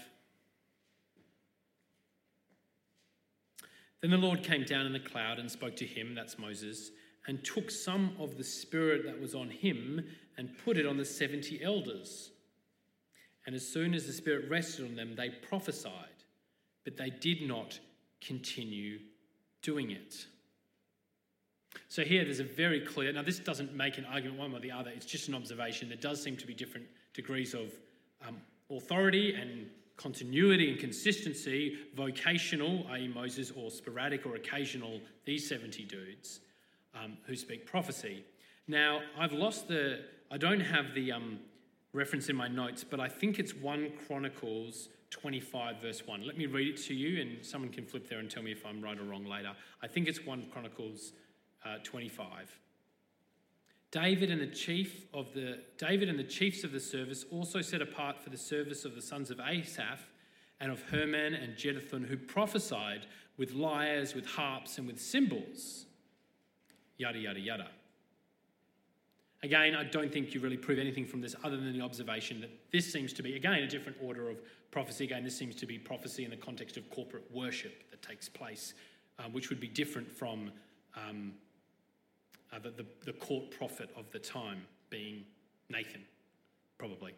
Then the Lord came down in the cloud and spoke to him, that's Moses, and took some of the Spirit that was on him and put it on the 70 elders. And as soon as the Spirit rested on them, they prophesied, but they did not continue doing it. So here there's a very clear, now this doesn't make an argument one way or the other, it's just an observation. There does seem to be different degrees of authority and continuity and consistency, vocational, i.e. Moses, or sporadic or occasional, these 70 dudes who speak prophecy. Now, I don't have the reference in my notes, but I think it's 1 Chronicles 25 verse 1. Let me read it to you and someone can flip there and tell me if I'm right or wrong later. I think it's 1 Chronicles 25. David and the chiefs of the service also set apart for the service of the sons of Asaph and of Herman and Jeduthun, who prophesied with lyres, with harps, and with cymbals. Yada, yada, yada. Again, I don't think you really prove anything from this other than the observation that this seems to be, again, a different order of prophecy. Again, this seems to be prophecy in the context of corporate worship that takes place, which would be different from the court prophet of the time being Nathan, probably.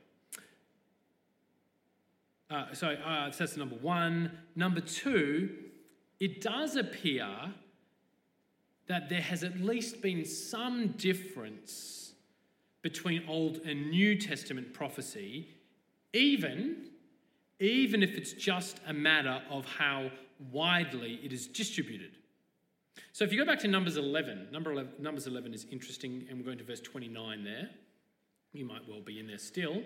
So that's number one. Number two, it does appear that there has at least been some difference between Old and New Testament prophecy, even if it's just a matter of how widely it is distributed. So if you go back to Numbers 11, Numbers 11 is interesting, and we're going to verse 29 there. You might well be in there still.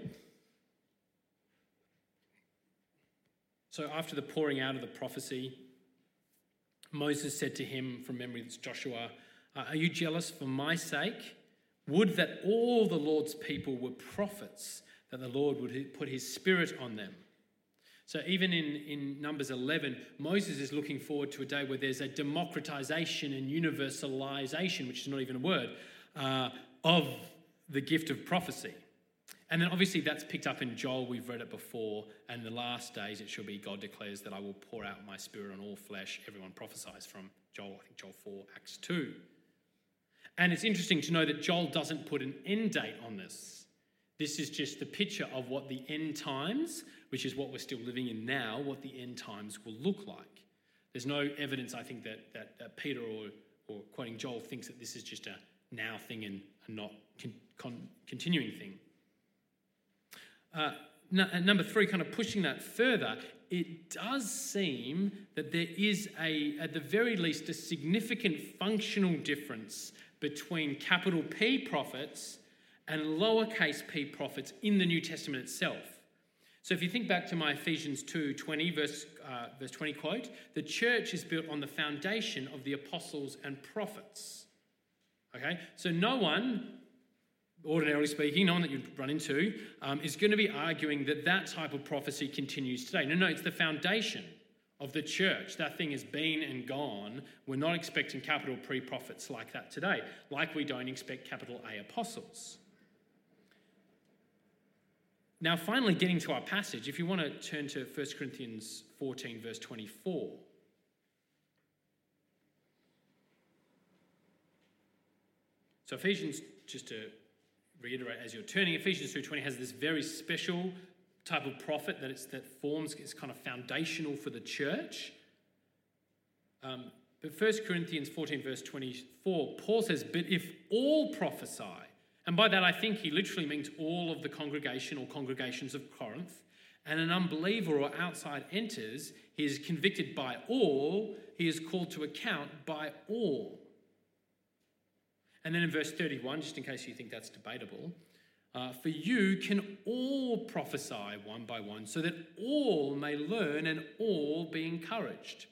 So after the pouring out of the prophecy, Moses said to him, from memory, it's Joshua, "Are you jealous for my sake? Would that all the Lord's people were prophets, that the Lord would put his spirit on them." So even in Numbers 11, Moses is looking forward to a day where there's a democratization and universalization, which is not even a word, of the gift of prophecy. And then obviously that's picked up in Joel. We've read it before. And the last days it shall be, God declares that I will pour out my spirit on all flesh. Everyone prophesies from Joel, I think Joel 4, Acts 2. And it's interesting to know that Joel doesn't put an end date on this. This is just the picture of what the end times, which is what we're still living in now, what the end times will look like. There's no evidence, I think, that Peter or quoting Joel thinks that this is just a now thing and not continuing thing. Number three, kind of pushing that further, it does seem that there is at the very least, a significant functional difference between capital P prophets and lowercase p prophets in the New Testament itself. So if you think back to my Ephesians 2:20 verse 20 quote, the church is built on the foundation of the apostles and prophets. Okay, so no one, ordinarily speaking, no one that you'd run into, is going to be arguing that type of prophecy continues today. No, it's the foundation of the church. That thing has been and gone. We're not expecting capital P prophets like that today, like we don't expect capital A apostles. Now, finally, getting to our passage, if you want to turn to 1 Corinthians 14, verse 24. So Ephesians, just to reiterate as you're turning, Ephesians 3:20 has this very special type of prophet that forms, is kind of foundational for the church. But 1 Corinthians 14, verse 24, Paul says, "But if all prophesy," and by that I think he literally means all of the congregation or congregations of Corinth, and an unbeliever or outside enters, he is convicted by all, he is called to account by all. And then in verse 31, just in case you think that's debatable, for you can all prophesy one by one, so that all may learn and all be encouraged.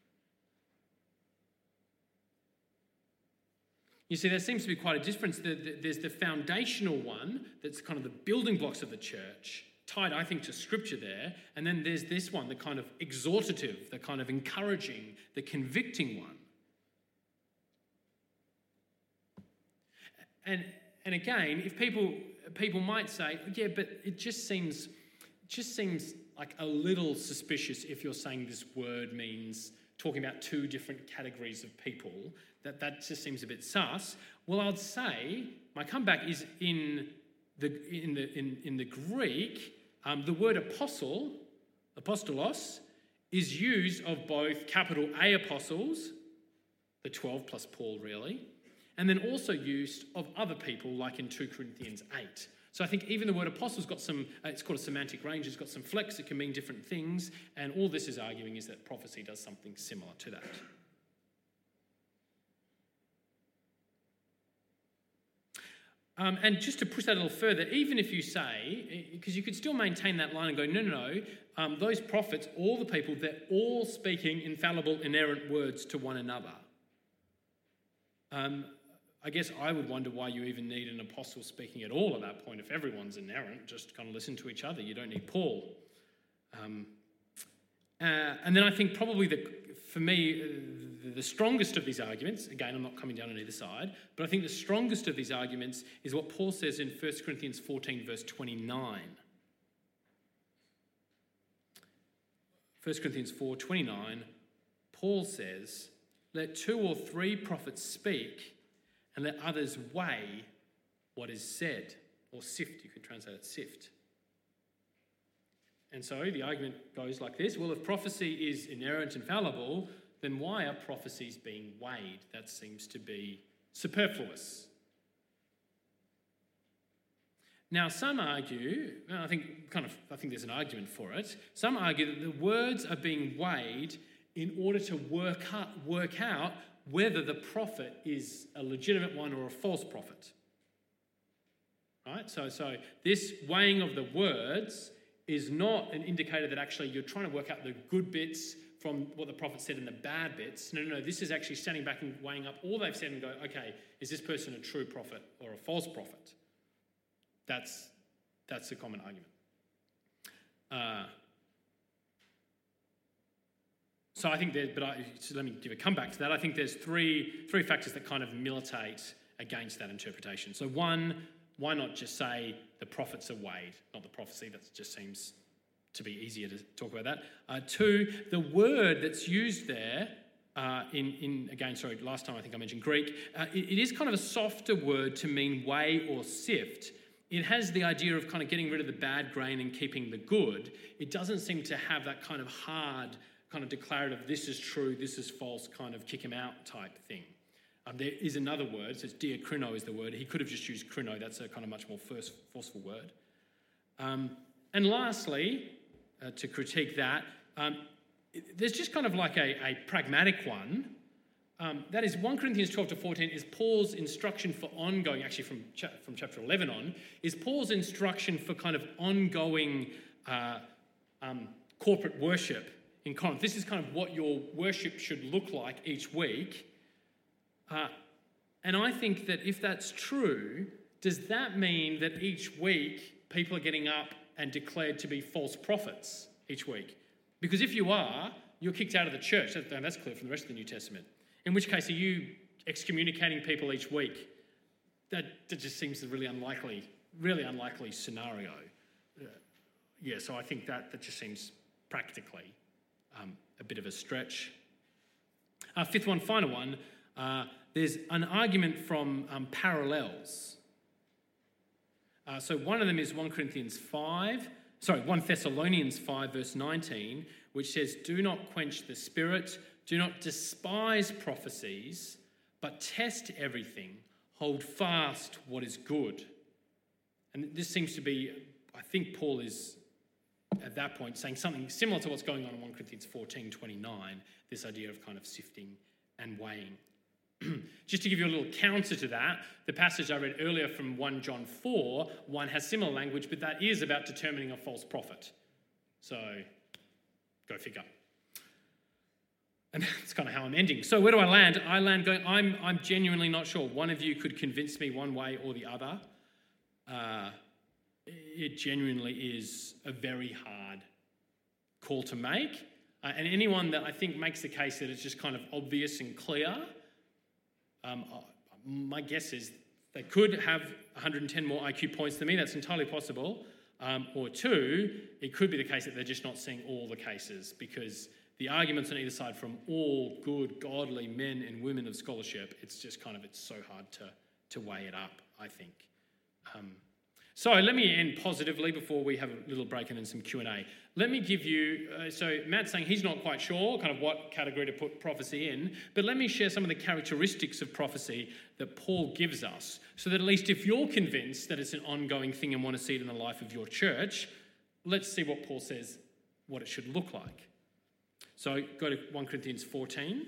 You see, there seems to be quite a difference. There's the foundational one that's kind of the building blocks of the church, tied, I think, to Scripture there. And then there's this one, the kind of exhortative, the kind of encouraging, the convicting one. And again, if people might say, yeah, but it just seems like a little suspicious if you're saying this word means talking about two different categories of people, that just seems a bit sus. Well, I'd say my comeback is in the Greek, the word apostle, apostolos, is used of both capital A apostles, the 12 plus Paul really, and then also used of other people like in 2 Corinthians 8. So I think even the word apostle's got some, it's called a semantic range, it's got some flex, it can mean different things, and all this is arguing is that prophecy does something similar to that. And just to push that a little further, even if you say, because you could still maintain that line and go, no, those prophets, all the people, they're all speaking infallible, inerrant words to one another. I guess I would wonder why you even need an apostle speaking at all at that point. If everyone's inerrant, just kind of listen to each other. You don't need Paul. And then I think probably for me, the strongest of these arguments, again, I'm not coming down on either side, but I think the strongest of these arguments is what Paul says in 1 Corinthians 14, verse 29. 1 Corinthians 4:29, Paul says, let 2 or 3 prophets speak and let others weigh what is said. Or sift, you could translate it sift. And so the argument goes like this. Well, if prophecy is inerrant and fallible, then why are prophecies being weighed? That seems to be superfluous. Now, some argue, I think there's an argument for it. Some argue that the words are being weighed in order to work out whether the prophet is a legitimate one or a false prophet. Right? So this weighing of the words is not an indicator that actually you're trying to work out the good bits from what the prophet said and the bad bits. No. This is actually standing back and weighing up all they've said and go, okay, is this person a true prophet or a false prophet? That's a common argument. So I think so let me give a comeback to that. I think there's three factors that kind of militate against that interpretation. So one, why not just say the prophets are weighed, not the prophecy? That just seems to be easier to talk about that. 2, the word that's used there last time I think I mentioned Greek. It is kind of a softer word to mean weigh or sift. It has the idea of kind of getting rid of the bad grain and keeping the good. It doesn't seem to have that kind of hard, kind of declarative, this is true, this is false, kind of kick him out type thing. There is another word, it says diakrino is the word. He could have just used krino, that's a kind of much more forceful word. And lastly, to critique that, there's just kind of like a pragmatic one. That is 1 Corinthians 12 to 14 is Paul's instruction for ongoing, actually from chapter 11 on, is Paul's instruction for kind of ongoing corporate worship in Corinth. This is kind of what your worship should look like each week. And I think that if that's true, does that mean that each week people are getting up and declared to be false prophets each week? Because if you are, you're kicked out of the church. That's clear from the rest of the New Testament. In which case, are you excommunicating people each week? That just seems a really unlikely scenario. So I think that just seems practically a bit of a stretch. Fifth one, final one. There's an argument from parallels. So one of them is 1 Thessalonians 5, verse 19, which says, do not quench the spirit, do not despise prophecies, but test everything, hold fast what is good. And this seems to be, I think Paul is at that point saying something similar to what's going on in 1 Corinthians 14:29, this idea of kind of sifting and weighing. Just to give you a little counter to that, the passage I read earlier from 1 John 4:1 has similar language, but that is about determining a false prophet. So, go figure. And that's kind of how I'm ending. So where do I land? I land going, I'm genuinely not sure. One of you could convince me one way or the other. It genuinely is a very hard call to make. And anyone that I think makes the case that it's just kind of obvious and clear, my guess is they could have 110 more IQ points than me. That's entirely possible. Or two, it could be the case that they're just not seeing all the cases, because the arguments on either side from all good, godly men and women of scholarship, it's so hard to weigh it up, I think. So let me end positively before we have a little break and then some Q&A. Let me give you, so Matt's saying he's not quite sure kind of what category to put prophecy in, but let me share some of the characteristics of prophecy that Paul gives us, so that at least if you're convinced that it's an ongoing thing and want to see it in the life of your church, let's see what Paul says, what it should look like. So go to 1 Corinthians 14.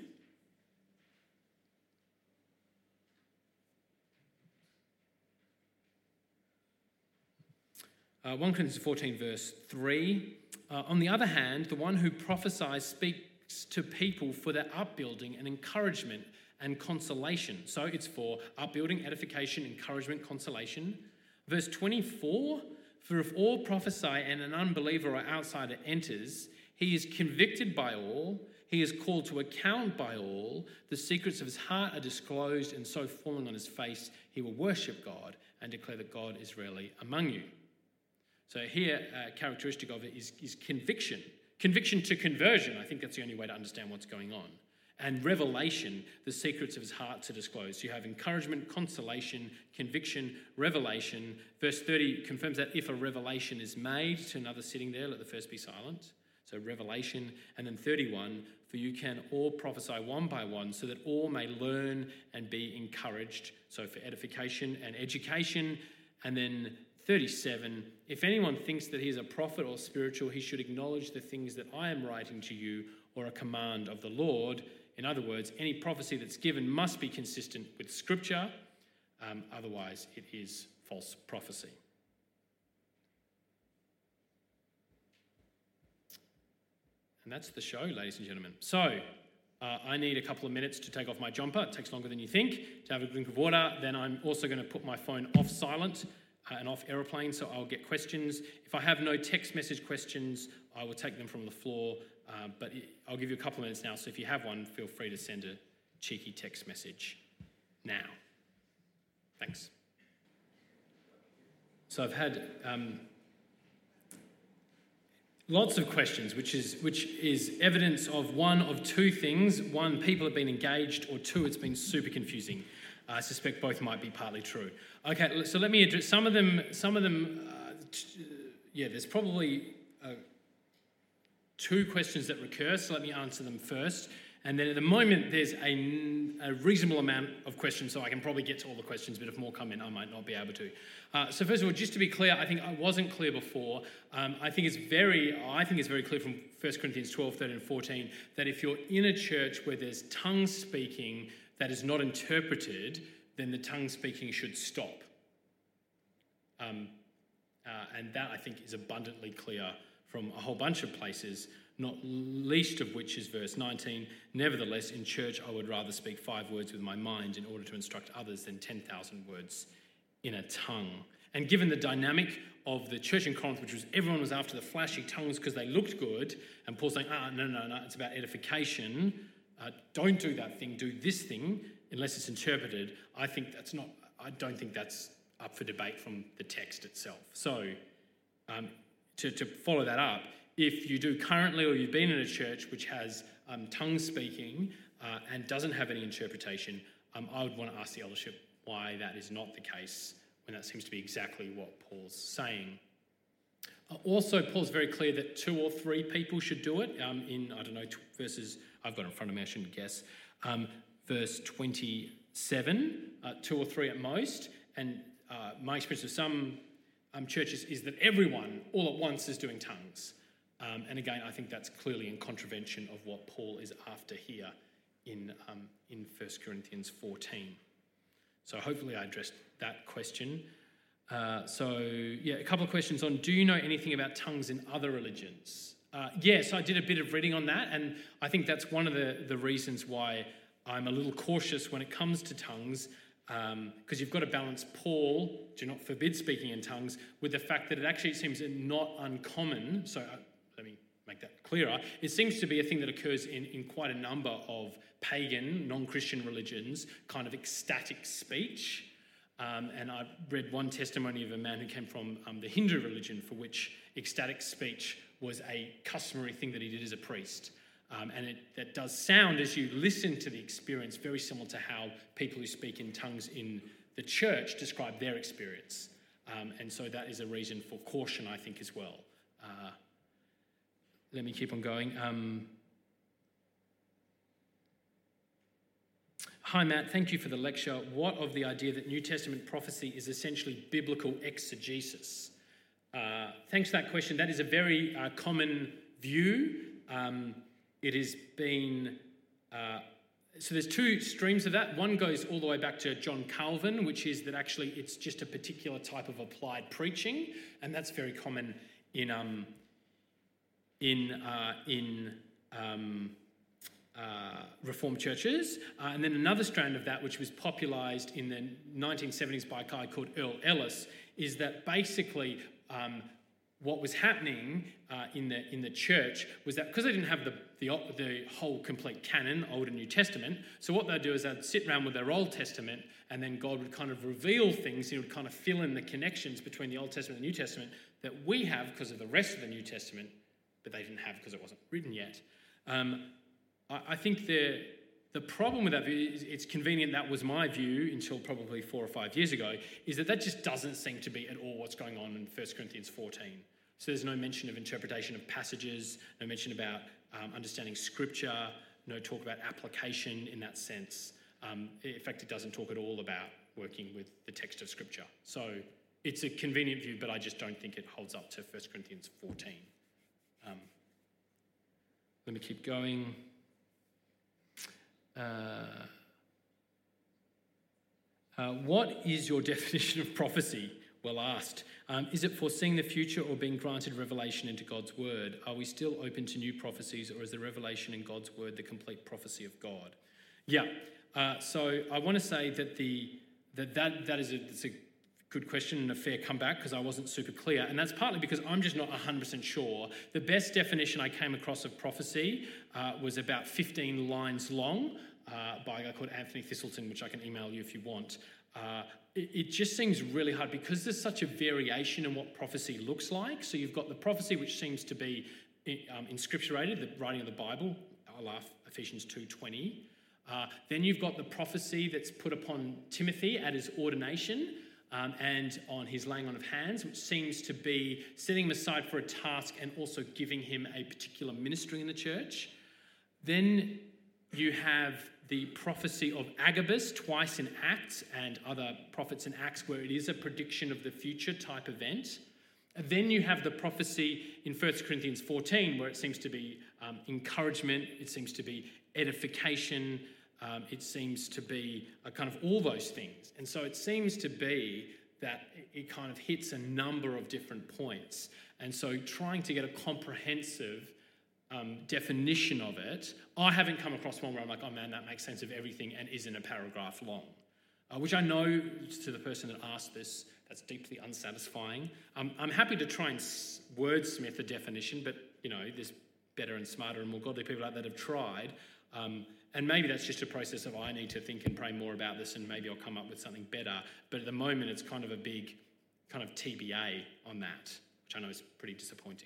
1 Corinthians 14 verse 3. On the other hand, the one who prophesies speaks to people for their upbuilding and encouragement and consolation. So it's for upbuilding, edification, encouragement, consolation. Verse 24, for if all prophesy and an unbeliever or outsider enters, he is convicted by all, he is called to account by all, the secrets of his heart are disclosed, and so falling on his face, he will worship God and declare that God is really among you. So here, a characteristic of it is conviction. Conviction to conversion. I think that's the only way to understand what's going on. And revelation, the secrets of his heart to disclose. So you have encouragement, consolation, conviction, revelation. Verse 30 confirms that if a revelation is made to another sitting there, let the first be silent. So revelation. And then 31, for you can all prophesy one by one so that all may learn and be encouraged. So for edification and education. And then 37, if anyone thinks that he is a prophet or spiritual, he should acknowledge the things that I am writing to you or a command of the Lord. In other words, any prophecy that's given must be consistent with Scripture. Otherwise, it is false prophecy. And that's the show, ladies and gentlemen. So, I need a couple of minutes to take off my jumper. It takes longer than you think. To have a drink of water. Then I'm also going to put my phone off silent and off aeroplane, so I'll get questions. If I have no text message questions, I will take them from the floor. But I'll give you a couple of minutes now, so if you have one, feel free to send a cheeky text message now. Thanks. So I've had lots of questions, which is evidence of one of two things. One, people have been engaged, or two, it's been super confusing. I suspect both might be partly true. Okay, so let me address some of them. There's probably two questions that recur, so let me answer them first. And then at the moment, there's a reasonable amount of questions, so I can probably get to all the questions, but if more come in, I might not be able to. So first of all, just to be clear, I think I wasn't clear before. I think it's very clear from 1 Corinthians 12, 13, and 14, that if you're in a church where there's tongue speaking that is not interpreted, then the tongue speaking should stop. And that, I think, is abundantly clear from a whole bunch of places, not least of which is verse 19. Nevertheless, in church I would rather speak 5 words with my mind in order to instruct others than 10,000 words in a tongue. And given the dynamic of the church in Corinth, which was everyone was after the flashy tongues because they looked good, and Paul's saying, no, it's about edification. Don't do that thing, do this thing, unless it's interpreted. I don't think that's up for debate from the text itself. So, to follow that up, if you do currently, or you've been in a church which has tongue speaking and doesn't have any interpretation, I would want to ask the eldership why that is not the case, when that seems to be exactly what Paul's saying. Also, Paul's very clear that 2 or 3 people should do it. Verses, I've got it in front of me, I shouldn't guess. Verse 27, 2 or 3 at most. And my experience of some churches is that everyone all at once is doing tongues. And again, I think that's clearly in contravention of what Paul is after here in 1 Corinthians 14. So hopefully I addressed that question. A couple of questions on, do you know anything about tongues in other religions? Yes, I did a bit of reading on that, and I think that's one of the reasons why I'm a little cautious when it comes to tongues, because you've got to balance Paul, do not forbid speaking in tongues, with the fact that it actually seems not uncommon. So let me make that clearer. It seems to be a thing that occurs in quite a number of pagan, non-Christian religions, kind of ecstatic speech. And I read one testimony of a man who came from the Hindu religion, for which ecstatic speech was a customary thing that he did as a priest. And that does sound, as you listen to the experience, very similar to how people who speak in tongues in the church describe their experience. And so that is a reason for caution, I think, as well. Let me keep on going. Hi, Matt. Thank you for the lecture. What of the idea that New Testament prophecy is essentially biblical exegesis? Thanks for that question. That is a very common view. It has been... so there's two streams of that. One goes all the way back to John Calvin, which is that actually it's just a particular type of applied preaching, and that's very common in Reformed churches. And then another strand of that, which was popularised in the 1970s by a guy called Earl Ellis, is that basically what was happening in the church was that because they didn't have the whole complete canon, Old and New Testament, so what they'd do is they'd sit around with their Old Testament, and then God would kind of reveal things. He would kind of fill in the connections between the Old Testament and the New Testament that we have because of the rest of the New Testament, but they didn't have because it wasn't written yet. I think the problem with that view is it's convenient. That was my view until probably 4 or 5 years ago, is that just doesn't seem to be at all what's going on in 1 Corinthians 14. So there's no mention of interpretation of passages, no mention about understanding scripture, no talk about application in that sense. In fact, it doesn't talk at all about working with the text of scripture. So it's a convenient view, but I just don't think it holds up to 1 Corinthians 14. Let me keep going. What is your definition of prophecy? Well asked. Is it foreseeing the future or being granted revelation into God's word? Are we still open to new prophecies, or is the revelation in God's word the complete prophecy of God? Yeah. So I want to say that that is a good question and a fair comeback, because I wasn't super clear. And that's partly because I'm just not 100% sure. The best definition I came across of prophecy was about 15 lines long by a guy called Anthony Thistleton, which I can email you if you want. It just seems really hard because there's such a variation in what prophecy looks like. So you've got the prophecy which seems to be inscripturated, the writing of the Bible, a la Ephesians 2:20. Then you've got the prophecy that's put upon Timothy at his ordination, and on his laying on of hands, which seems to be setting him aside for a task and also giving him a particular ministry in the church. Then you have the prophecy of Agabus twice in Acts, and other prophets in Acts where it is a prediction of the future type event. And then you have the prophecy in 1 Corinthians 14 where it seems to be encouragement, it seems to be edification, it seems to be a kind of all those things. And so it seems to be that it kind of hits a number of different points. And so trying to get a comprehensive definition of it, I haven't come across one where I'm like, oh man, that makes sense of everything and isn't a paragraph long. Which I know to the person that asked this, that's deeply unsatisfying. I'm happy to try and wordsmith a definition, but there's better and smarter and more godly people out there that have tried. And maybe that's just a process of I need to think and pray more about this and maybe I'll come up with something better. But at the moment, it's kind of a big kind of TBA on that, which I know is pretty disappointing.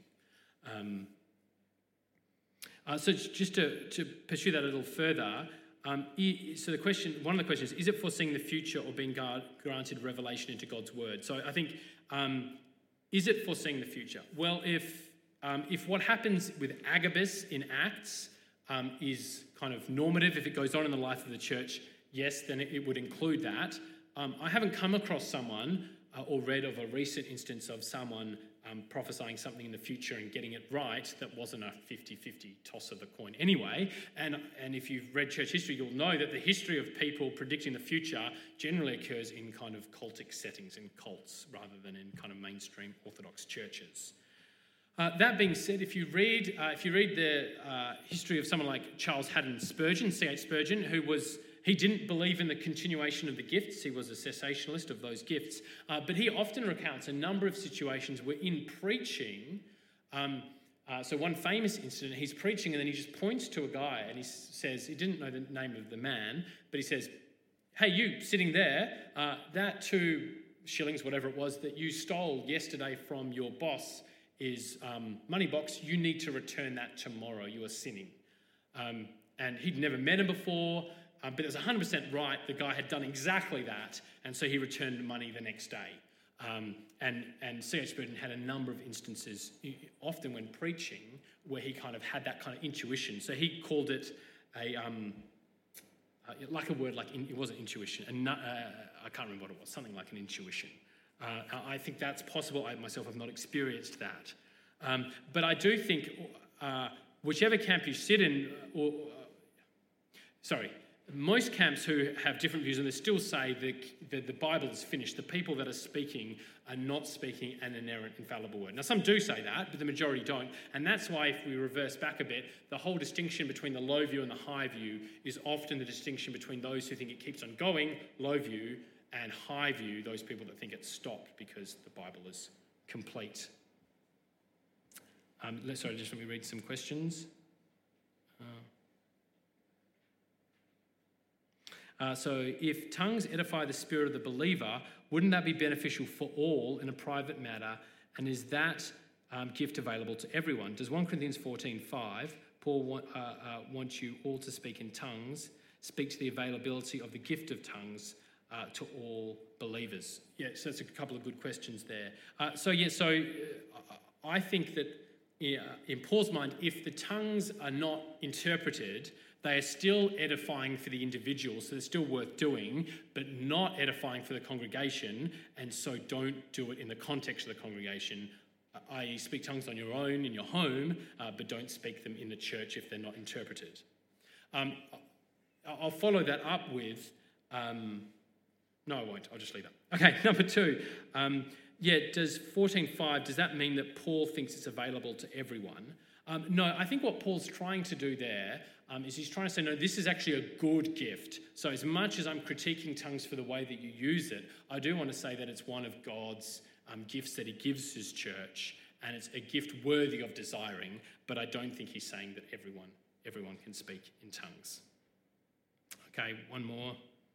So just to pursue that a little further, so one of the questions is it foreseeing the future or being granted revelation into God's word? So I think, is it foreseeing the future? Well, if what happens with Agabus in Acts is kind of normative, if it goes on in the life of the church, yes, then it would include that. I haven't come across someone or read of a recent instance of someone prophesying something in the future and getting it right that wasn't a 50-50 toss of the coin anyway. And if you've read church history, you'll know that the history of people predicting the future generally occurs in kind of cultic settings, in cults, rather than in kind of mainstream Orthodox churches. That being said, if you read the history of someone like Charles Haddon Spurgeon, C.H. Spurgeon, he didn't believe in the continuation of the gifts. He was a cessationalist of those gifts. But he often recounts a number of situations where in preaching, so one famous incident, he's preaching and then he just points to a guy and he says, he didn't know the name of the man, but he says, "Hey, you sitting there, that 2 shillings, whatever it was, that you stole yesterday from your boss is money box. You need to return that tomorrow. You are sinning." And he'd never met him before. But it was 100% right. The guy had done exactly that, and so he returned the money the next day. And C.H. Spurgeon had a number of instances, often when preaching, where he kind of had that kind of intuition. So he called it like a word like, it wasn't intuition, and I can't remember what it was, something like an intuition. I think that's possible. I myself have not experienced that. But I do think whichever camp you sit in, most camps who have different views on this still say that the Bible is finished. The people that are speaking are not speaking an inerrant, infallible word. Now, some do say that, but the majority don't. And that's why, if we reverse back a bit, the whole distinction between the low view and the high view is often the distinction between those who think it keeps on going, low view, and high view, those people that think it's stopped because the Bible is complete. Just let me read some questions. So if tongues edify the spirit of the believer, wouldn't that be beneficial for all in a private matter? And is that gift available to everyone? Does 1 Corinthians 14:5, Paul wants you all to speak in tongues, speak to the availability of the gift of tongues to all believers? Yeah, so that's a couple of good questions there. I think that in Paul's mind, if the tongues are not interpreted, they are still edifying for the individual, so they're still worth doing, but not edifying for the congregation, and so don't do it in the context of the congregation, i.e. speak tongues on your own in your home, but don't speak them in the church if they're not interpreted. I'll follow that up with... no, I won't. I'll just leave that. Okay, number 2. Does 14:5, does that mean that Paul thinks it's available to everyone? No, I think what Paul's trying to do there is he's trying to say, no, this is actually a good gift. So as much as I'm critiquing tongues for the way that you use it, I do want to say that it's one of God's gifts that he gives his church, and it's a gift worthy of desiring, but I don't think he's saying that everyone can speak in tongues. Okay, one more.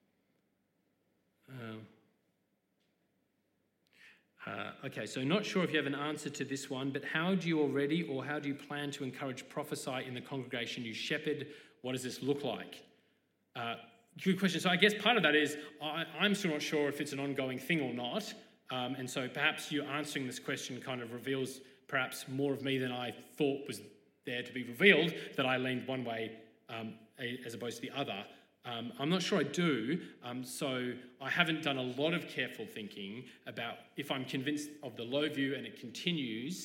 So not sure if you have an answer to this one, but how do you already, or how do you plan to encourage prophesy in the congregation you shepherd? What does this look like? Good question. So I guess part of that is I'm still not sure if it's an ongoing thing or not. And so perhaps you answering this question kind of reveals perhaps more of me than I thought was there to be revealed, that I leaned one way as opposed to the other. I'm not sure I do, so I haven't done a lot of careful thinking about if I'm convinced of the low view and it continues,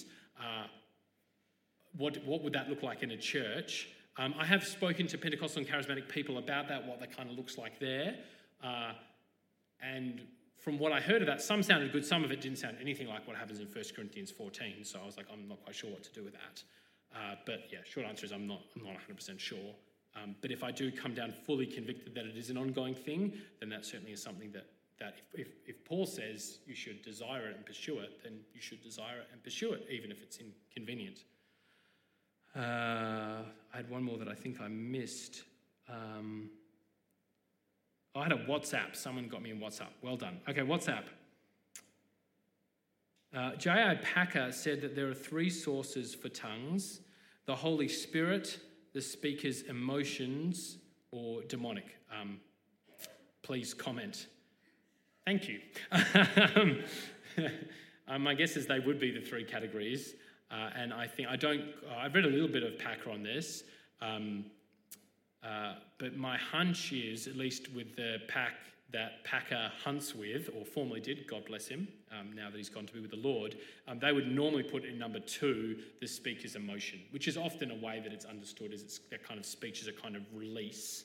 what would that look like in a church? I have spoken to Pentecostal and charismatic people about that, what that kind of looks like there, and from what I heard of that, some sounded good, some of it didn't sound anything like what happens in 1 Corinthians 14, so I was like, I'm not quite sure what to do with that. But yeah, short answer is I'm not 100% sure. But if I do come down fully convicted that it is an ongoing thing, then that certainly is something that if Paul says you should desire it and pursue it, then you should desire it and pursue it, even if it's inconvenient. I had one more that I think I missed. I had a WhatsApp. Someone got me in WhatsApp. Well done. Okay, WhatsApp. J.I. Packer said that there are 3 sources for tongues: the Holy Spirit, the speaker's emotions, or demonic. Please comment. Thank you. My guess is they would be the 3 categories. And I think I've read a little bit of Packer on this, but my hunch is, at least with the that Packer hunts with, or formerly did, God bless him, now that he's gone to be with the Lord, they would normally put in number 2 the speaker's emotion, which is often a way that it's understood as it's that kind of speech is a kind of release.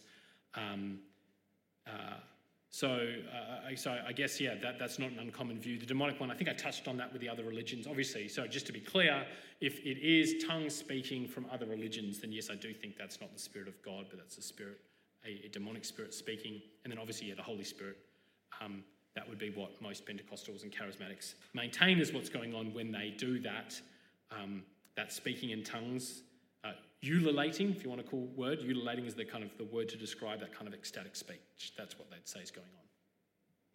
So I guess, that's not an uncommon view. The demonic one, I think I touched on that with the other religions, obviously. So just to be clear, if it is tongue speaking from other religions, then yes, I do think that's not the Spirit of God, but that's the Spirit, a demonic spirit speaking. And then obviously, the Holy Spirit. That would be what most Pentecostals and Charismatics maintain is what's going on when they do that. That speaking in tongues, ululating, if you want to call word. Ululating is the kind of the word to describe that kind of ecstatic speech. That's what they'd say is going on.